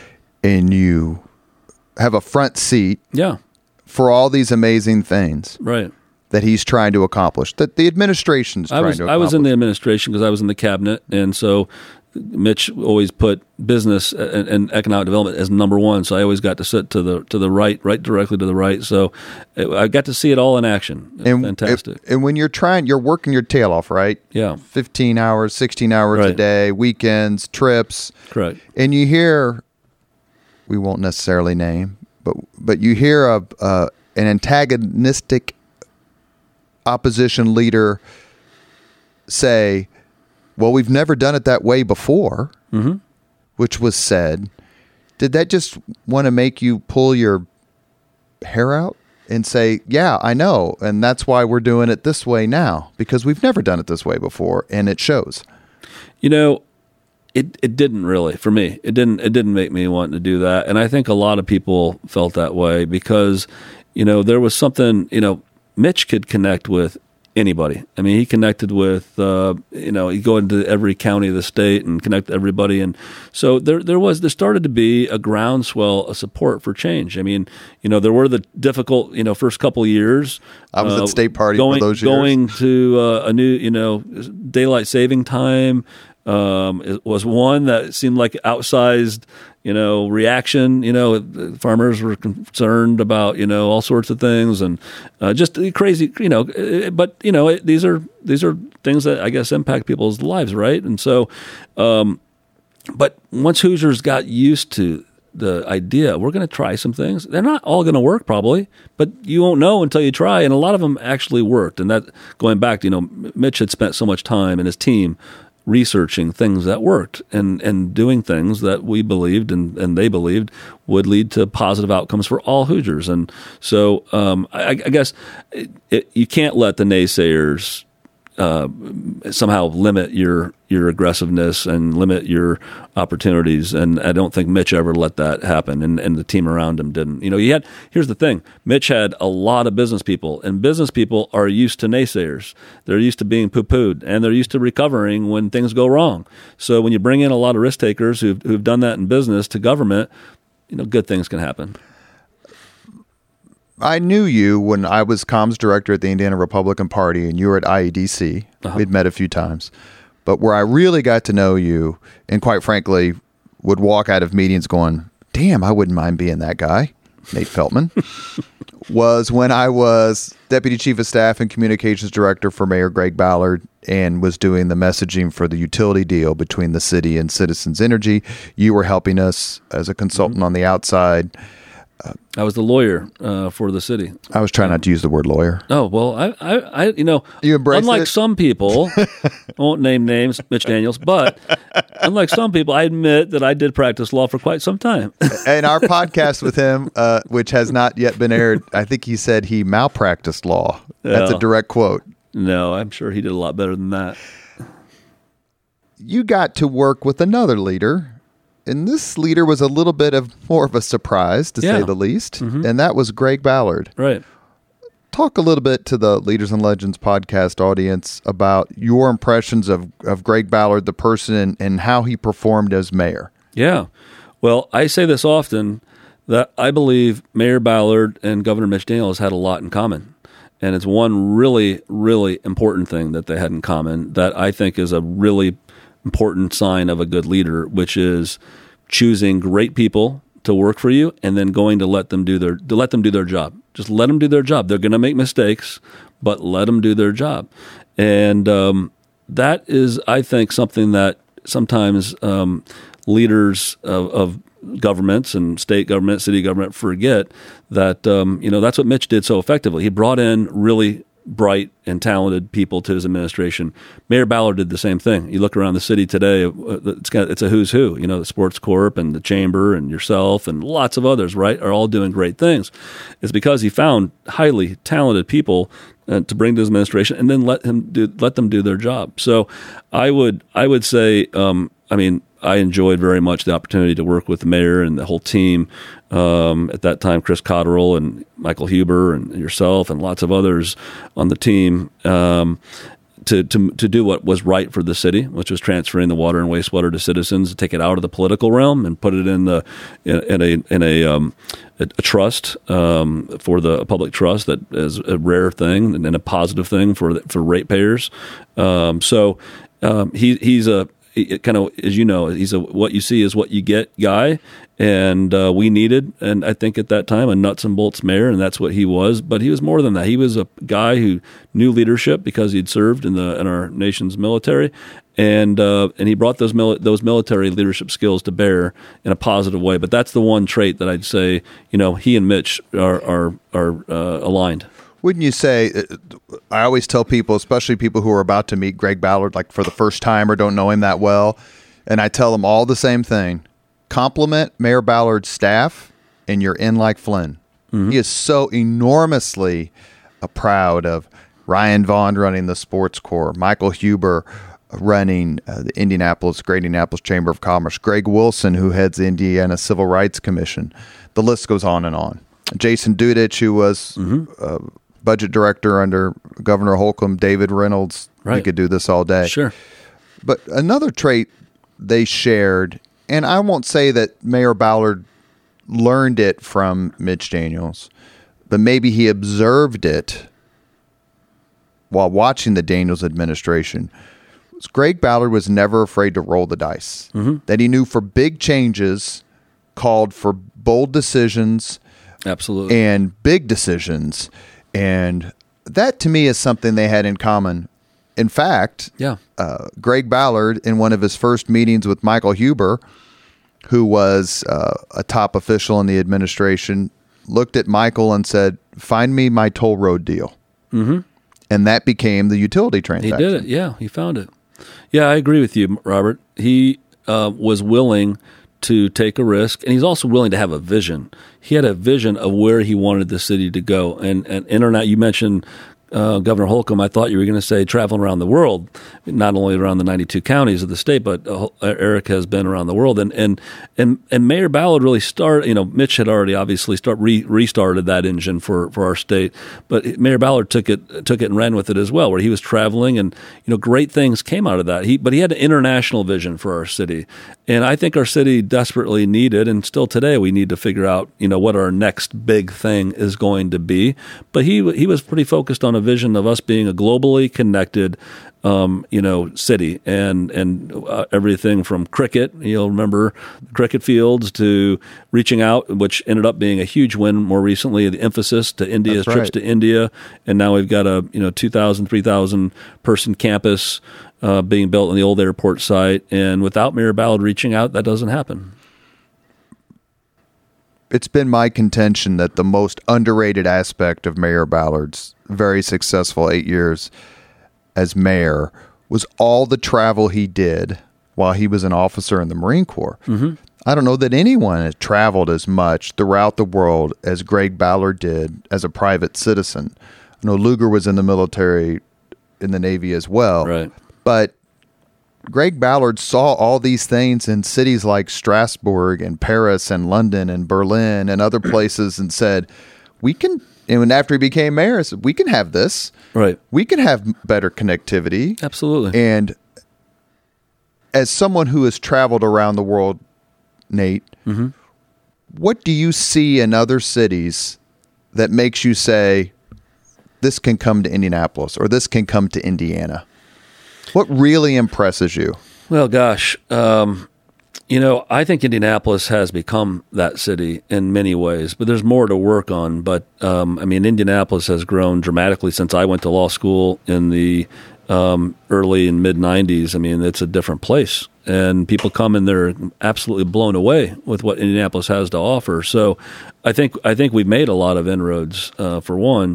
and you have a front seat
yeah.
for all these amazing things
right.
that he's trying to accomplish, that the administration's trying
I was,
to accomplish.
I was in the administration because I was in the cabinet, and so Mitch always put business and, and economic development as number one. So I always got to sit to the to the right, right directly to the right. So it, I got to see it all in action.
And,
Fantastic.
It, and when you're trying, you're working your tail off, right?
Yeah.
fifteen hours, sixteen hours
right.
a day, weekends, trips.
Correct.
And you hear, we won't necessarily name, but but you hear a, uh, an antagonistic opposition leader say, well, we've never done it that way before,
mm-hmm.
which was said. Did that just want to make you pull your hair out and say, yeah, I know, and that's why we're doing it this way now, because we've never done it this way before, and it shows?
You know, it it didn't really, for me. It didn't it didn't make me want to do that, and I think a lot of people felt that way because, you know, there was something, you know, Mitch could connect with anybody. I mean, he connected with, uh, you know, he go into every county of the state and connect everybody. And so there, there was, there started to be a groundswell of support for change. I mean, you know, there were the difficult, you know, first couple of years.
I was
uh,
at state party
going,
for those years.
Going to uh, a new, you know, daylight saving time um, it was one that seemed like outsized, you know, reaction. You know, farmers were concerned about, you know, all sorts of things and uh, just crazy, you know. But you know, it, these are these are things that I guess impact people's lives, right? And so, um, but once Hoosiers got used to the idea, we're going to try some things. They're not all going to work probably, but you won't know until you try. And a lot of them actually worked. And that going back to, you know, Mitch had spent so much time and his team researching things that worked and, and doing things that we believed and, and they believed would lead to positive outcomes for all Hoosiers. And so um, I, I guess it, it, you can't let the naysayers uh, somehow limit your your aggressiveness and limit your opportunities. And I don't think Mitch ever let that happen, and, and the team around him didn't. You know, he had, here's the thing, Mitch had a lot of business people, and business people are used to naysayers. They're used to being poo-pooed, and they're used to recovering when things go wrong. So when you bring in a lot of risk takers who've, who've done that in business to government, you know, good things can happen.
I knew you when I was comms director at the Indiana Republican Party, and you were at I E D C. Uh-huh. We'd met a few times. But where I really got to know you, and quite frankly, would walk out of meetings going, damn, I wouldn't mind being that guy, Nate Feltman, was when I was Deputy Chief of Staff and Communications Director for Mayor Greg Ballard and was doing the messaging for the utility deal between the city and Citizens Energy. You were helping us as a consultant mm-hmm. on the outside.
Uh, I was the lawyer uh, for the city.
I was trying not to use the word lawyer.
Oh, well, I, I, I you know,
you
unlike
it?
some people, I won't name names, Mitch Daniels, but unlike some people, I admit that I did practice law for quite some time.
In our podcast with him, uh, which has not yet been aired, I think he said he malpracticed law. That's yeah. a direct quote.
No, I'm sure he did a lot better than that.
You got to work with another leader. And this leader was a little bit of more of a surprise, to yeah. say the least, mm-hmm. and that was Greg Ballard.
Right.
Talk a little bit to the Leaders and Legends podcast audience about your impressions of, of Greg Ballard, the person, and, and how he performed as mayor.
Yeah. Well, I say this often, that I believe Mayor Ballard and Governor Mitch Daniels had a lot in common. And it's one really, really important thing that they had in common that I think is a really important sign of a good leader, which is choosing great people to work for you and then going to let them do their to let them do their job. Just let them do their job. They're going to make mistakes, but let them do their job. And um, that is, I think, something that sometimes um, leaders of, of governments and state government, city government forget that, um, you know, that's what Mitch did so effectively. He brought in really bright and talented people to his administration. Mayor Ballard did the same thing. You look around the city today, it's got, it's a who's who. You know, the Sports Corp and the Chamber and yourself and lots of others, right, are all doing great things. It's because he found highly talented people uh, to bring to his administration and then let him do, let them do their job. So I would I would say, um, I mean, I enjoyed very much the opportunity to work with the mayor and the whole team. Um, at that time, Chris Cotterill and Michael Huber and yourself and lots of others on the team um, to, to to do what was right for the city, which was transferring the water and wastewater to citizens, to take it out of the political realm and put it in the in, in a in a, um, a, a trust um, for the a public trust that is a rare thing and a positive thing for for ratepayers. Um, so um, he he's a It kind of, as you know, he's a what you see is what you get guy, and uh, we needed, and I think at that time, a nuts and bolts mayor, and that's what he was. But he was more than that. He was a guy who knew leadership because he'd served in the in our nation's military, and uh, and he brought those mili- those military leadership skills to bear in a positive way. But that's the one trait that I'd say, you know, he and Mitch are are are uh, aligned.
Wouldn't you say, I always tell people, especially people who are about to meet Greg Ballard, like for the first time or don't know him that well, and I tell them all the same thing, compliment Mayor Ballard's staff and you're in like Flynn. Mm-hmm. He is so enormously uh, proud of Ryan Vaughn running the Sports Corps, Michael Huber running uh, the Indianapolis, Great Indianapolis Chamber of Commerce, Greg Wilson, who heads the Indiana Civil Rights Commission. The list goes on and on. Jason Dudich, who was mm-hmm. uh, budget director under Governor Holcomb, David Reynolds.
Right.
We could do this all day.
Sure.
But another trait they shared, and I won't say that Mayor Ballard learned it from Mitch Daniels, but maybe he observed it while watching the Daniels administration. Greg Ballard was never afraid to roll the dice. Mm-hmm. That he knew for big changes called for bold decisions.
Absolutely.
And big decisions. And that to me is something they had in common. In fact,
yeah.
uh, Greg Ballard, in one of his first meetings with Michael Huber, who was uh, a top official in the administration, looked at Michael and said, "Find me my toll road deal."
Mm-hmm.
And that became the utility transaction.
He did it. Yeah, he found it. Yeah, I agree with you, Robert. He uh, was willing to take a risk, and he's also willing to have a vision. He had a vision of where he wanted the city to go. And, and internet, you mentioned uh, Governor Holcomb. I thought you were going to say traveling around the world, not only around the ninety-two counties of the state, but uh, Eric has been around the world. And and and, and Mayor Ballard really started, you know, Mitch had already obviously start re- restarted that engine for, for our state, but Mayor Ballard took it took it and ran with it as well, where he was traveling, and you know, great things came out of that. He but he had an international vision for our city, and I think our city desperately needed, and still today we need to figure out, you know, what our next big thing is going to be. But he he was pretty focused on a vision of us being a globally connected, um, you know, city, and and uh, everything from cricket, you'll remember cricket fields, to reaching out, which ended up being a huge win more recently. The emphasis to India's
That's
trips
right.
to India, and now we've got a you know two thousand, three thousand person campus uh, being built on the old airport site. And without Mayor Ballard reaching out, that doesn't happen.
It's been my contention that the most underrated aspect of Mayor Ballard's very successful eight years as mayor was all the travel he did while he was an officer in the Marine Corps. Mm-hmm. I don't know that anyone has traveled as much throughout the world as Greg Ballard did as a private citizen. I know Lugar was in the military, in the Navy as well.
Right.
But Greg Ballard saw all these things in cities like Strasbourg and Paris and London and Berlin and other places, and said, we can, and after he became mayor, he said, we can have this.
Right.
We can have better connectivity.
Absolutely.
And as someone who has traveled around the world, Nate, mm-hmm. what do you see in other cities that makes you say, this can come to Indianapolis or this can come to Indiana? What really impresses you?
Well, gosh, um, you know, I think Indianapolis has become that city in many ways, but there's more to work on. But, um, I mean, Indianapolis has grown dramatically since I went to law school in the um, early and mid nineties. I mean, it's a different place, and people come and they're absolutely blown away with what Indianapolis has to offer. So I think I think we've made a lot of inroads, uh, for one.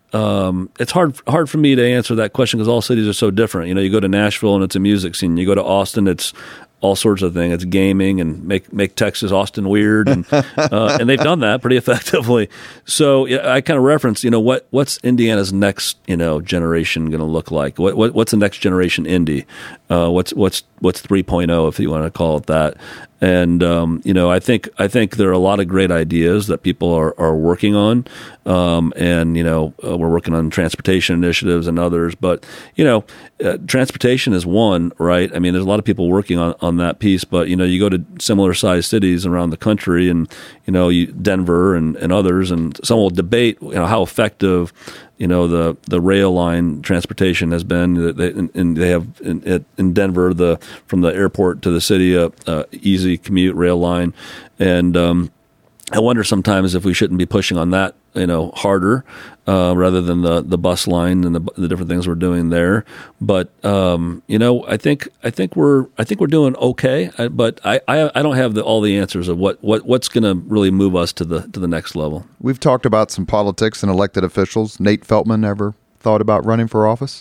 Um, it's hard hard for me to answer that question because all cities are so different. You know, you go to Nashville and it's a music scene. You go to Austin, it's all sorts of things. It's gaming and make make Texas Austin weird, and uh, and they've done that pretty effectively. So yeah, I kind of reference, you know, what what's Indiana's next you know generation going to look like? What, what what's the next generation Indy? Uh, what's what's what's three point oh, if you want to call it that? And um, you know, I think I think there are a lot of great ideas that people are, are working on, um, and you know, uh, we're working on transportation initiatives and others. But you know, uh, transportation is one, right? I mean, there's a lot of people working on, on that piece. But you know, you go to similar sized cities around the country, and you know, you, Denver and, and others, and some will debate you know how effective you know the, the rail line transportation has been. They, and they have in, in Denver the from the airport to the city a, a easy commute rail line, and um, I wonder sometimes if we shouldn't be pushing on that you know harder uh, rather than the, the bus line and the, the different things we're doing there. But um, you know I think I think we're I think we're doing okay. I, but I, I, I don't have the, all the answers of what, what what's going to really move us to the to the next level.
We've talked about some politics and elected officials. Nate Feltman ever thought about running for office?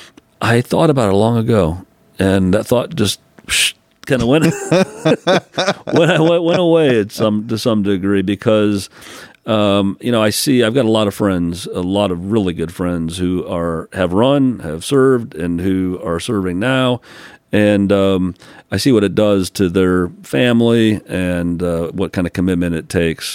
I thought about it long ago, and that thought just psh, kind of went went, went away at some to some degree because um, you know I see I've got a lot of friends, a lot of really good friends who are have run, have served, and who are serving now. And um, I see what it does to their family and uh, what kind of commitment it takes.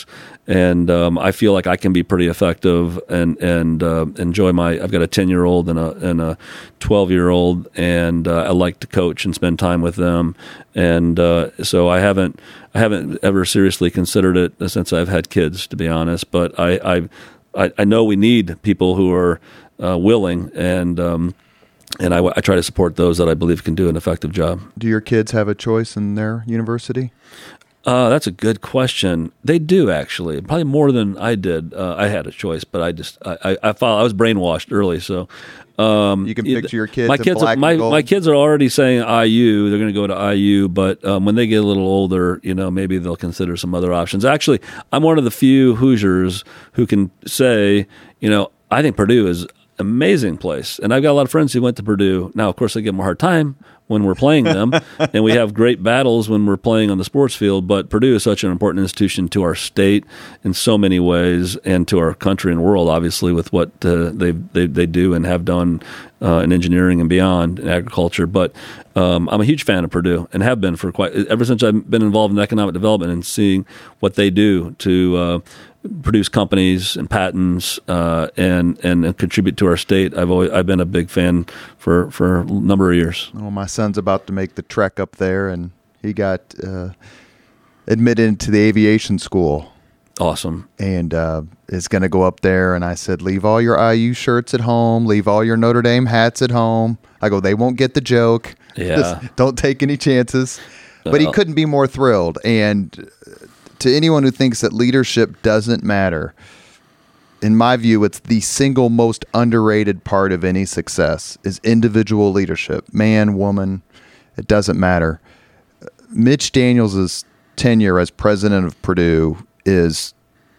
and um, I feel like I can be pretty effective and and uh, enjoy my. I've got a ten year old and a and a twelve year old, and uh, I like to coach and spend time with them, and uh, so I haven't I haven't ever seriously considered it since I've had kids, to be honest. But I I I know we need people who are uh, willing and. Um, And I, I try to support those that I believe can do an effective job.
Do your kids have a choice in their university?
Uh, that's a good question. They do, actually, probably more than I did. Uh, I had a choice, but I just I I, I, followed, I was brainwashed early. So um,
you can picture your kids.
My
in
kids,
black
are, my
and gold.
my kids are already saying I U. They're going to go to I U, but um, when they get a little older, you know, maybe they'll consider some other options. Actually, I'm one of the few Hoosiers who can say, you know, I think Purdue is amazing place. And I've got a lot of friends who went to Purdue. Now, of course, I give them a hard time when we're playing them, and we have great battles when we're playing on the sports field, but Purdue is such an important institution to our state in so many ways, and to our country and world, obviously, with what uh, they, they they do and have done uh, in engineering and beyond, in agriculture. But um, I'm a huge fan of Purdue, and have been for quite, ever since I've been involved in economic development and seeing what they do to uh, produce companies and patents uh, and, and and contribute to our state. I've always I've been a big fan for, for a number of years.
Well, my son's about to make the trek up there, and he got uh, admitted into the aviation school.
Awesome.
And uh, is going to go up there. And I said, leave all your I U shirts at home. Leave all your Notre Dame hats at home. I go, they won't get the joke.
Yeah.
Just don't take any chances. But he couldn't be more thrilled. And to anyone who thinks that leadership doesn't matter, in my view, it's the single most underrated part of any success is individual leadership. Man, woman, it doesn't matter. Mitch Daniels' tenure as president of Purdue is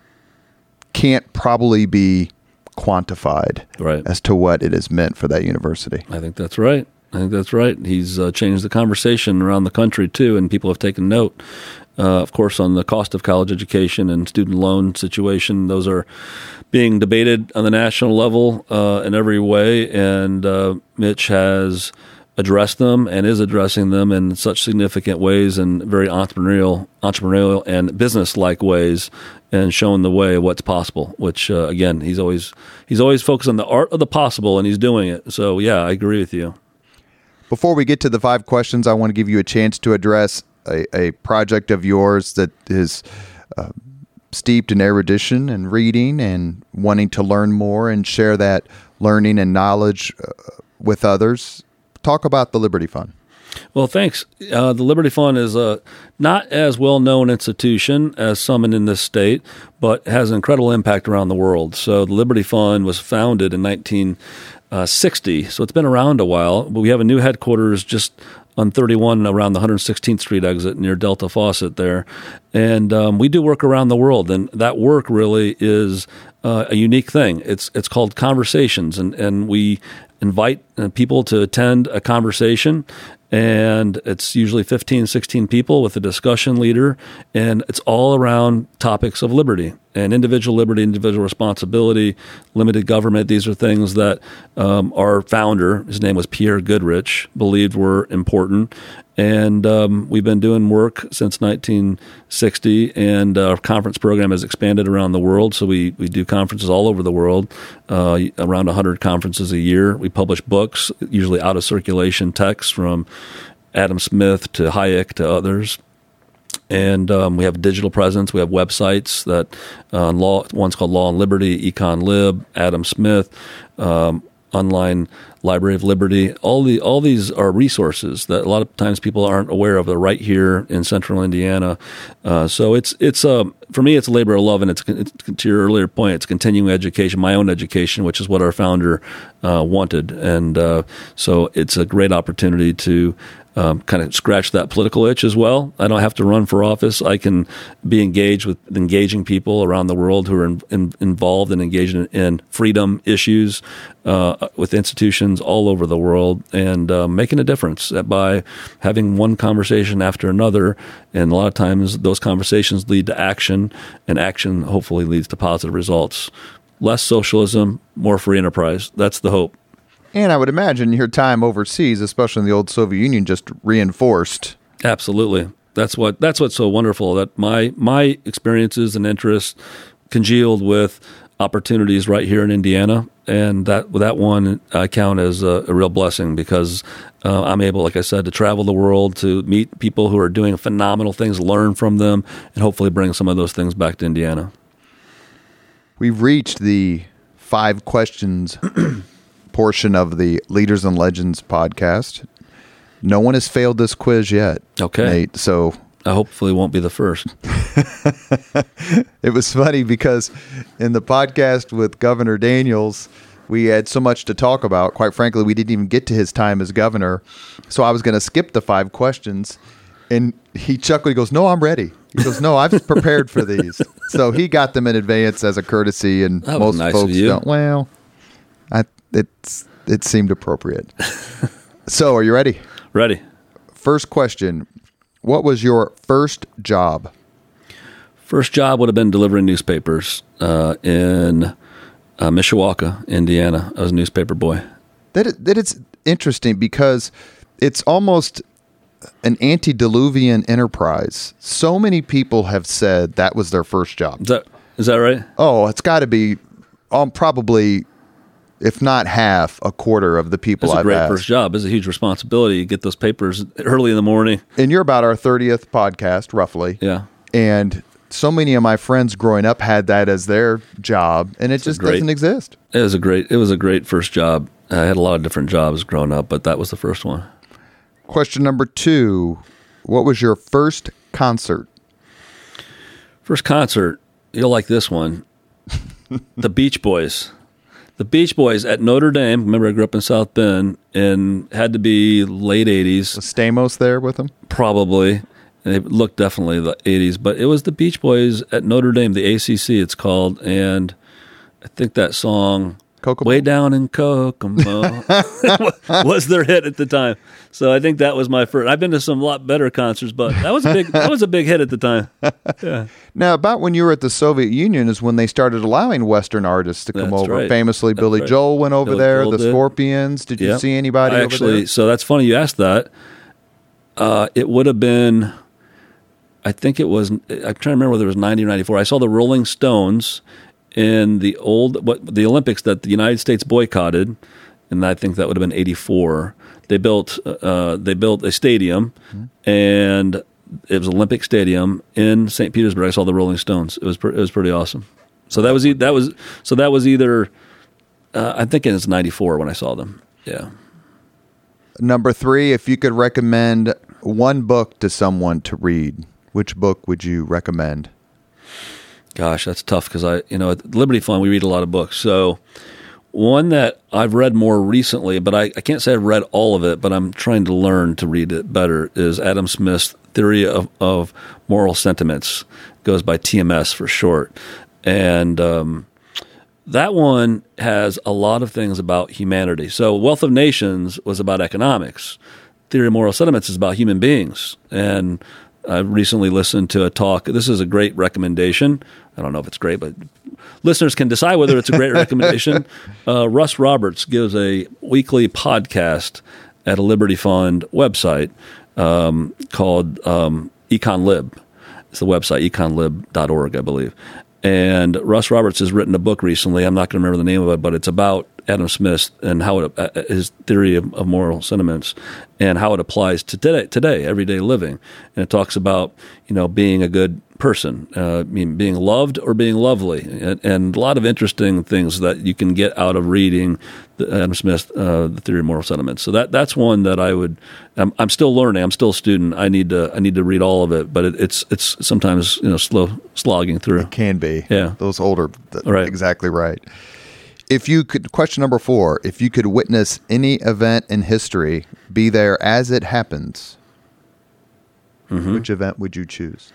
can't probably be quantified
right.
as to what it has meant for that university.
I think that's right. I think that's right. He's uh, changed the conversation around the country, too, and people have taken note. Uh, of course, on the cost of college education and student loan situation, those are being debated on the national level uh, in every way, and uh, Mitch has addressed them and is addressing them in such significant ways and very entrepreneurial, entrepreneurial and business-like ways, and showing the way of what's possible. Which uh, again, he's always he's always focused on the art of the possible, and he's doing it. So yeah, I agree with you.
Before we get to the five questions, I want to give you a chance to address a, a project of yours that is uh, steeped in erudition and reading and wanting to learn more and share that learning and knowledge uh, with others. Talk about the Liberty Fund.
Well, thanks. Uh, the Liberty Fund is a not as well-known institution as some in this state, but has an incredible impact around the world. So the Liberty Fund was founded in nineteen sixty, so it's been around a while. But we have a new headquarters just on thirty-one around the one hundred sixteenth Street exit near Delta Faucet there. And um, we do work around the world, and that work really is uh, a unique thing. It's it's called Conversations, and, and we invite uh, people to attend a conversation, and it's usually fifteen, sixteen people with a discussion leader, and it's all around topics of liberty and individual liberty, individual responsibility, limited government. These are things that um, our founder, his name was Pierre Goodrich, believed were important. And um, we've been doing work since nineteen sixty, and our conference program has expanded around the world. So we, we do conferences all over the world, uh, around one hundred conferences a year. We publish books, usually out of circulation texts from Adam Smith to Hayek to others. And um, we have a digital presence. We have websites that uh, law. One's called Law and Liberty, Econ Lib, Adam Smith, um, Online Library of Liberty. All the all these are resources that a lot of times people aren't aware of. They're right here in Central Indiana. Uh, so it's it's um, for me, it's a labor of love, and it's, it's to your earlier point, it's continuing education, my own education, which is what our founder uh, wanted, and uh, so it's a great opportunity to. Um, kind of scratch that political itch as well. I don't have to run for office. I can be engaged with engaging people around the world who are in, in, involved and engaged in, in freedom issues uh, with institutions all over the world, and uh, making a difference by having one conversation after another. And a lot of times those conversations lead to action, and action hopefully leads to positive results. Less socialism, more free enterprise. That's the hope.
And I would imagine your time overseas, especially in the old Soviet Union, just reinforced.
Absolutely. That's what that's what's so wonderful, that my my experiences and interests congealed with opportunities right here in Indiana, and that that one I count as a, a real blessing, because uh, I'm able, like I said, to travel the world, to meet people who are doing phenomenal things, learn from them, and hopefully bring some of those things back to Indiana.
We've reached the five questions portion of the Leaders and Legends podcast. No one has failed this quiz yet,
Okay.
Nate, so
I hopefully won't be the first.
it was funny because in the podcast with Governor Daniels, we had so much to talk about. Quite frankly, we didn't even get to his time as governor. So I was going to skip the five questions. And he chuckled. He goes, "No, I'm ready." He goes, "No, I've prepared for these." So he got them in advance as a courtesy. And
That was
most
nice
folks
of you.
don't. Well, I, it's, it seemed appropriate. So are you ready?
Ready.
First question. What was your first job?
First job would have been delivering newspapers uh, in uh, Mishawaka, Indiana. I was a newspaper boy.
That is, that it's interesting because it's almost an antediluvian enterprise. So many people have said that was their first job.
Is that is that right?
Oh, it's got to be um, probably, if not half, a quarter of the people
It's a
I've
great
asked.
first job. It's a huge responsibility. You get those papers early in the morning.
And you're about our thirtieth podcast, roughly.
Yeah.
And so many of my friends growing up had that as their job, and it just
great-
doesn't exist.
It was a great. It was a great first job. I had a lot of different jobs growing up, but that was the first one.
Question number two. What was your first concert?
First concert. You'll like this one. The Beach Boys. The Beach Boys at Notre Dame. Remember, I grew up in South Bend, and had to be late eighties,
Was Stamos there with them?
probably. And it looked definitely the eighties, but it was the Beach Boys at Notre Dame, the A C C it's called, and I think that song,
Kokomo?
Way Down in Kokomo, was their hit at the time. So I think that was my first. I've been to some lot better concerts, but that was a big that was a big hit at the time. Yeah.
Now, about when you were at the Soviet Union is when they started allowing Western artists to come
That's
over.
right.
Famously,
That's
Billy
right.
Joel went over
Billy
there.
Joel
The
did.
Scorpions. Did you
Yep.
see anybody
I
over
actually,
there?
so that's funny you asked that. Uh, it would have been, I think it was, I'm trying to remember whether it was ninety or ninety-four. I saw the Rolling Stones in the old, what the Olympics that the United States boycotted, and I think that would have been eighty-four. They built, uh, they built a stadium, mm-hmm. and it was Olympic Stadium in Saint Petersburg. I saw the Rolling Stones. It was, pre- it was pretty awesome. So that was, e- that was, so that was either, uh, I'm thinking it's ninety-four when I saw them. Yeah.
Number three, if you could recommend one book to someone to read, which book would you recommend?
Gosh, that's tough because I, you know, at Liberty Fund, we read a lot of books. So one that I've read more recently, but I, I can't say I've read all of it, but I'm trying to learn to read it better, is Adam Smith's Theory of, of Moral Sentiments. It goes by T M S for short. And um, that one has a lot of things about humanity. So Wealth of Nations was about economics. Theory of Moral Sentiments is about human beings. And I recently listened to a talk. This is a great recommendation. I don't know if it's great, but listeners can decide whether it's a great recommendation. Uh, Russ Roberts gives a weekly podcast at a Liberty Fund website um, called um, EconLib. It's the website, econ lib dot org, I believe. And Russ Roberts has written a book recently. I'm not going to remember the name of it, but it's about Adam Smith and how it, uh, his theory of, of moral sentiments and how it applies to today, today, everyday living. And it talks about, you know, being a good person, uh, I mean, being loved or being lovely, and, and a lot of interesting things that you can get out of reading the Adam Smith, uh, the theory of moral sentiments. So that that's one that I would. I'm, I'm still learning. I'm still a student. I need to I need to read all of it, but it, it's it's sometimes you know slow slogging through.
It can be.
Yeah.
Those older. th-
Right.
Exactly right. If you could, question number four, if you could witness any event in history, be there as it happens,
Mm-hmm.
which event would you choose?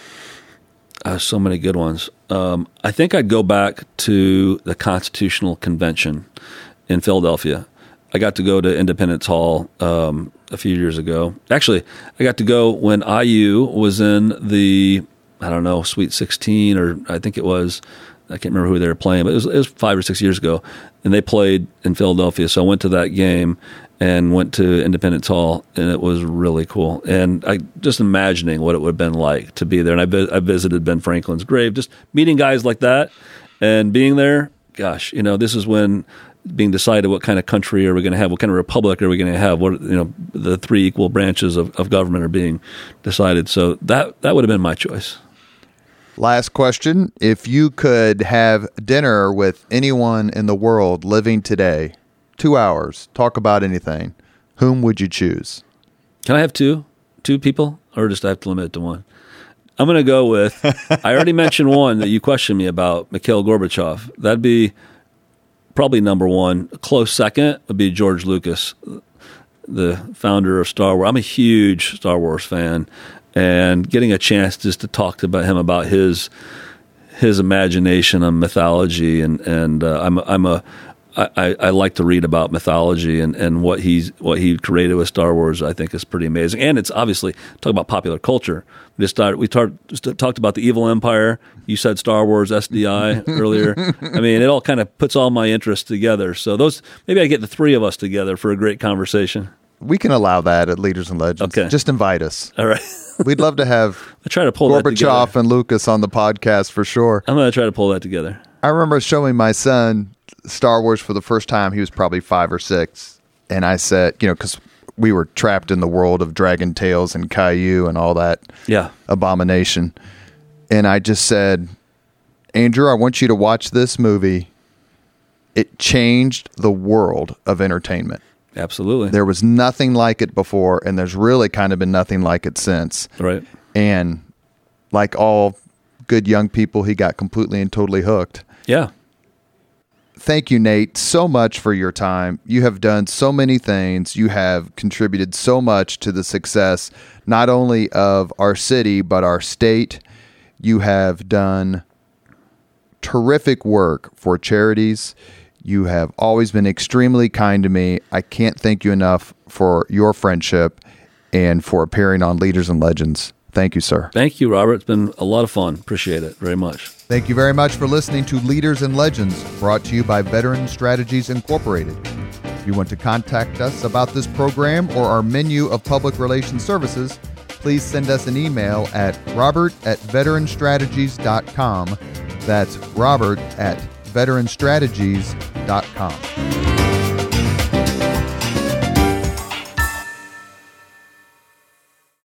Uh, so many good ones. Um, I think I'd go back to the Constitutional Convention in Philadelphia. I got to go to Independence Hall um, a few years ago. Actually, I got to go when I U was in the, I don't know, Sweet sixteen, or I think it was, I can't remember who they were playing, but it was, it was five or six years ago, and they played in Philadelphia. So I went to that game, and went to Independence Hall, and it was really cool. And I just imagining what it would have been like to be there. And I, vi- I visited Ben Franklin's grave, just meeting guys like that and being there. Gosh, you know, this is when being decided what kind of country are we going to have, what kind of republic are we going to have, what, you know, the three equal branches of, of government are being decided. So that that would have been my choice.
Last question. If you could have dinner with anyone in the world living today, two hours, talk about anything, whom would you choose?
Can I have two? Two people? Or just I have to limit it to one? I'm going to go with, I already mentioned one that you questioned me about, Mikhail Gorbachev. That'd be probably number one. A close second would be George Lucas, the founder of Star Wars. I'm a huge Star Wars fan, and getting a chance just to talk to about him about his his imagination on mythology, and and uh, I'm I'm a I, I like to read about mythology and, and what he's what he created with Star Wars. I think is pretty amazing, and it's obviously talk about popular culture. We just started, we tar- just talked about the Evil Empire. You said Star Wars S D I earlier. I mean, it all kind of puts all my interests together. So those maybe I get the three of us together for a great conversation.
We can allow that at Leaders and Legends.
Okay,
just invite us.
All right.
We'd love to have
I try to pull
Gorbachev and Lucas on the podcast for sure.
I'm going to try to pull that together.
I remember showing my son Star Wars for the first time. He was probably five or six. And I said, you know, because we were trapped in the world of Dragon Tales and Caillou and all that
yeah.
abomination. And I just said, Andrew, I want you to watch this movie. It changed the world of entertainment.
Absolutely.
There was nothing like it before, and there's really kind of been nothing like it since.
Right.
And like all good young people, he got completely and totally hooked.
Yeah.
Thank you, Nate, so much for your time. You have done so many things. You have contributed so much to the success, not only of our city, but our state. You have done terrific work for charities. You have always been extremely kind to me. I can't thank you enough for your friendship and for appearing on Leaders and Legends. Thank you, sir.
Thank you, Robert. It's been a lot of fun. Appreciate it very much.
Thank you very much for listening to Leaders and Legends, brought to you by Veteran Strategies Incorporated. If you want to contact us about this program or our menu of public relations services, please send us an email at robert at veteran strategies dot com. That's robert at veteran strategies dot com.